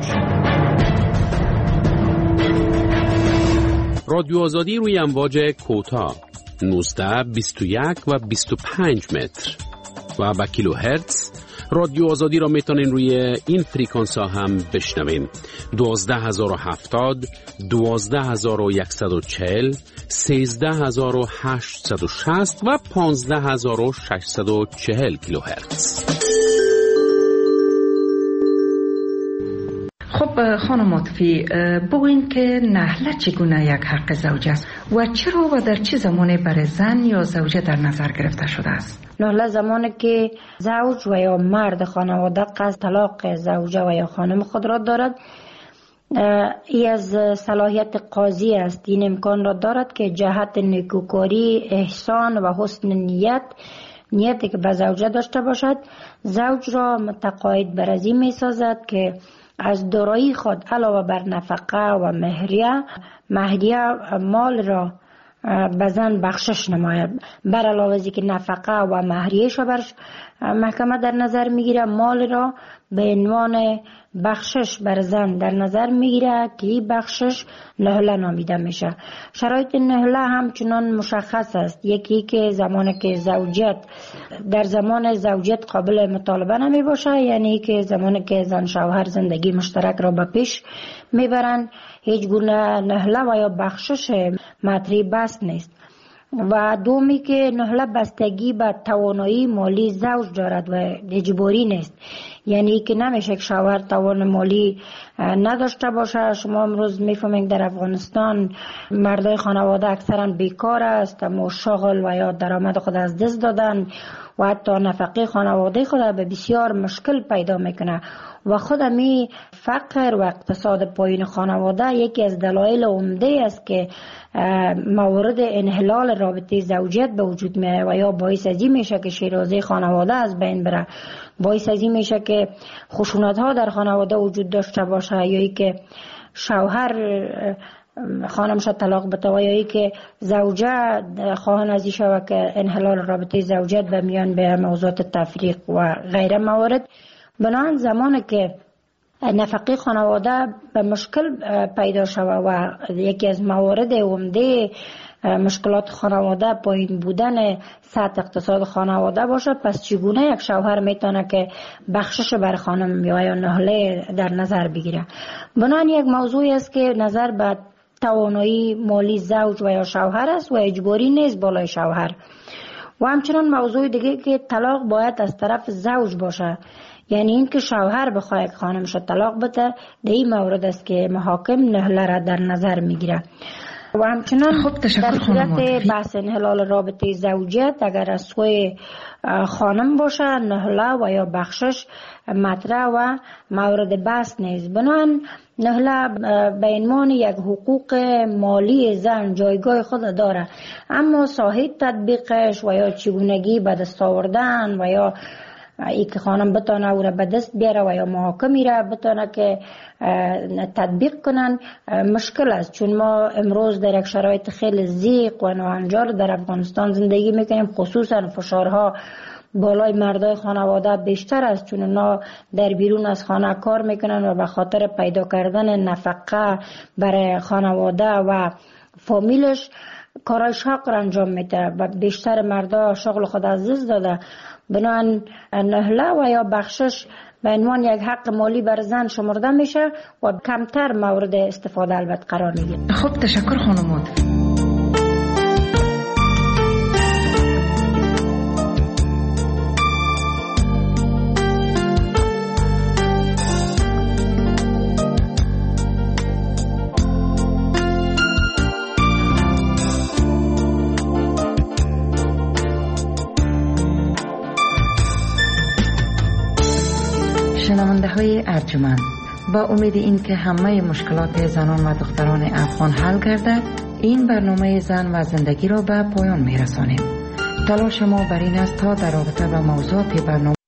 رادیو آزادی روی امواج کوتاه نوزده، بیست و یک و بیست و پنج متر و با کیلو هرتز. رادیو آزادی را میتونین روی این فریکانس ها هم بشنوین: دوازده هزار و هفتاد، دوازده هزار و صد و چهل، سیزده هزار و هشتصد و شصت و پانزده هزار و ششصد و چهل کیلو هرتز. خب خانم عاطفی، بگوین که نحله چگونه یک حق زوج است و چرا و در چه زمانی برای زن یا زوجه در نظر گرفته شده است؟ نحله زمانی که زوج و یا مرد خانواده قصد طلاق زوجه و یا خانم خود را دارد، ای از صلاحیت قاضی است. این امکان را دارد که جهت نیکوکاری، احسان و حسن نیت، نیتی که به زوجه داشته باشد، زوج را متقاعد بر از این می سازد که از دارایی خود علاوه بر نفقه و مهریه مهریه مال را به زن بخشش نماید. بر علاوه از که نفقه و مهریه‌اش را بر محکمه در نظر میگیره، مال را به عنوان بخشش بر زن در نظر میگیره که این بخشش نهله نامیده میشه. شرایط نهله همچنان مشخص است. یکی که زمانی که زوجیت در زمان زوجیت قابل مطالبه نمی باشه، یعنی که زمانی که زن شوهر زندگی مشترک را به پیش میبرن، هیچ گونه نهله و یا بخشش مطری بست نیست. و دومی که نهله بستگی به توانایی مالی زوج دارد و اجباری نیست، یعنی که نمیشه که شوهر توان مالی نداشته باشه. شما امروز میفهمید در افغانستان مردای خانواده اکثرا بیکار است، اما شغل و یا درآمد خود از دست دادن و حتی نفقه خانواده خود به بسیار مشکل پیدا میکنه و خود می فقر و اقتصاد پایین خانواده یکی از دلایل عمده است که موارد انحلال رابطه زوجیت به وجود میاد و یا باعث از این میشه که شیرازه خانواده از بین بره، باعث از این میشه که خشونت ها در خانواده وجود داشته باشه، یا ای که شوهر خانمش طلاق بده و یا ای که زوجه خواهان از این شوه که انحلال رابطه زوجیت به میان به موضوعات تفریق و غیره موارد. بنابراین زمانی که نفقه خانواده به مشکل پیدا شوه و یکی از موارد عمده مشکلات خانواده پایین بودن سطح اقتصاد خانواده باشه، پس چگونه یک شوهر میتونه که بخشش بر خانم یا نهله در نظر بگیره؟ بنابراین یک موضوعی است که نظر به توانایی مالی زوج و یا شوهر است و اجباری نیست بالای شوهر. و همچنان موضوع دیگه که طلاق باید از طرف زوج باشه، یعنی این که شوهر بخواه خانمش طلاق بده، در این مورد است که محاکم نهله را در نظر میگیره. و همچنان در صورت بحث انحلال رابطه زوجیت اگر از سوی خانم باشه، نهله و یا بخشش مطرح و مورد بحث نیست. بنابراین نهله به عنوان یک حقوق مالی زن جایگاه خود داره، اما ساحه تطبیقش و یا چگونگی به دست آوردن و یا ای که خانم بتونه او را به دست بیاره و یا محاکمی را بتونه که تطبیق کنن مشکل است، چون ما امروز در یک شرایط خیلی ضیق و ناهنجار در افغانستان زندگی میکنیم. خصوصا فشارها بالای مردای خانواده بیشتر است، چون اونا در بیرون از خانه کار میکنن و به خاطر پیدا کردن نفقه برای خانواده و فامیلش کارهای شاق را انجام میده و بیشتر مردا شغل خود از دست داده، بنابراین نهله و یا بخشش به عنوان یک حق مالی بر زن شمرده میشه و کمتر مورد استفاده البته قرار میگیره. خب تشکر خانمات. شنونده های ارجمند، با امید این که همه مشکلات زنان و دختران افغان حل گردد، این برنامه زن و زندگی را به پایان می رسانیم. تلاش ما بر این است تا در رابطه با موضوعات برنامه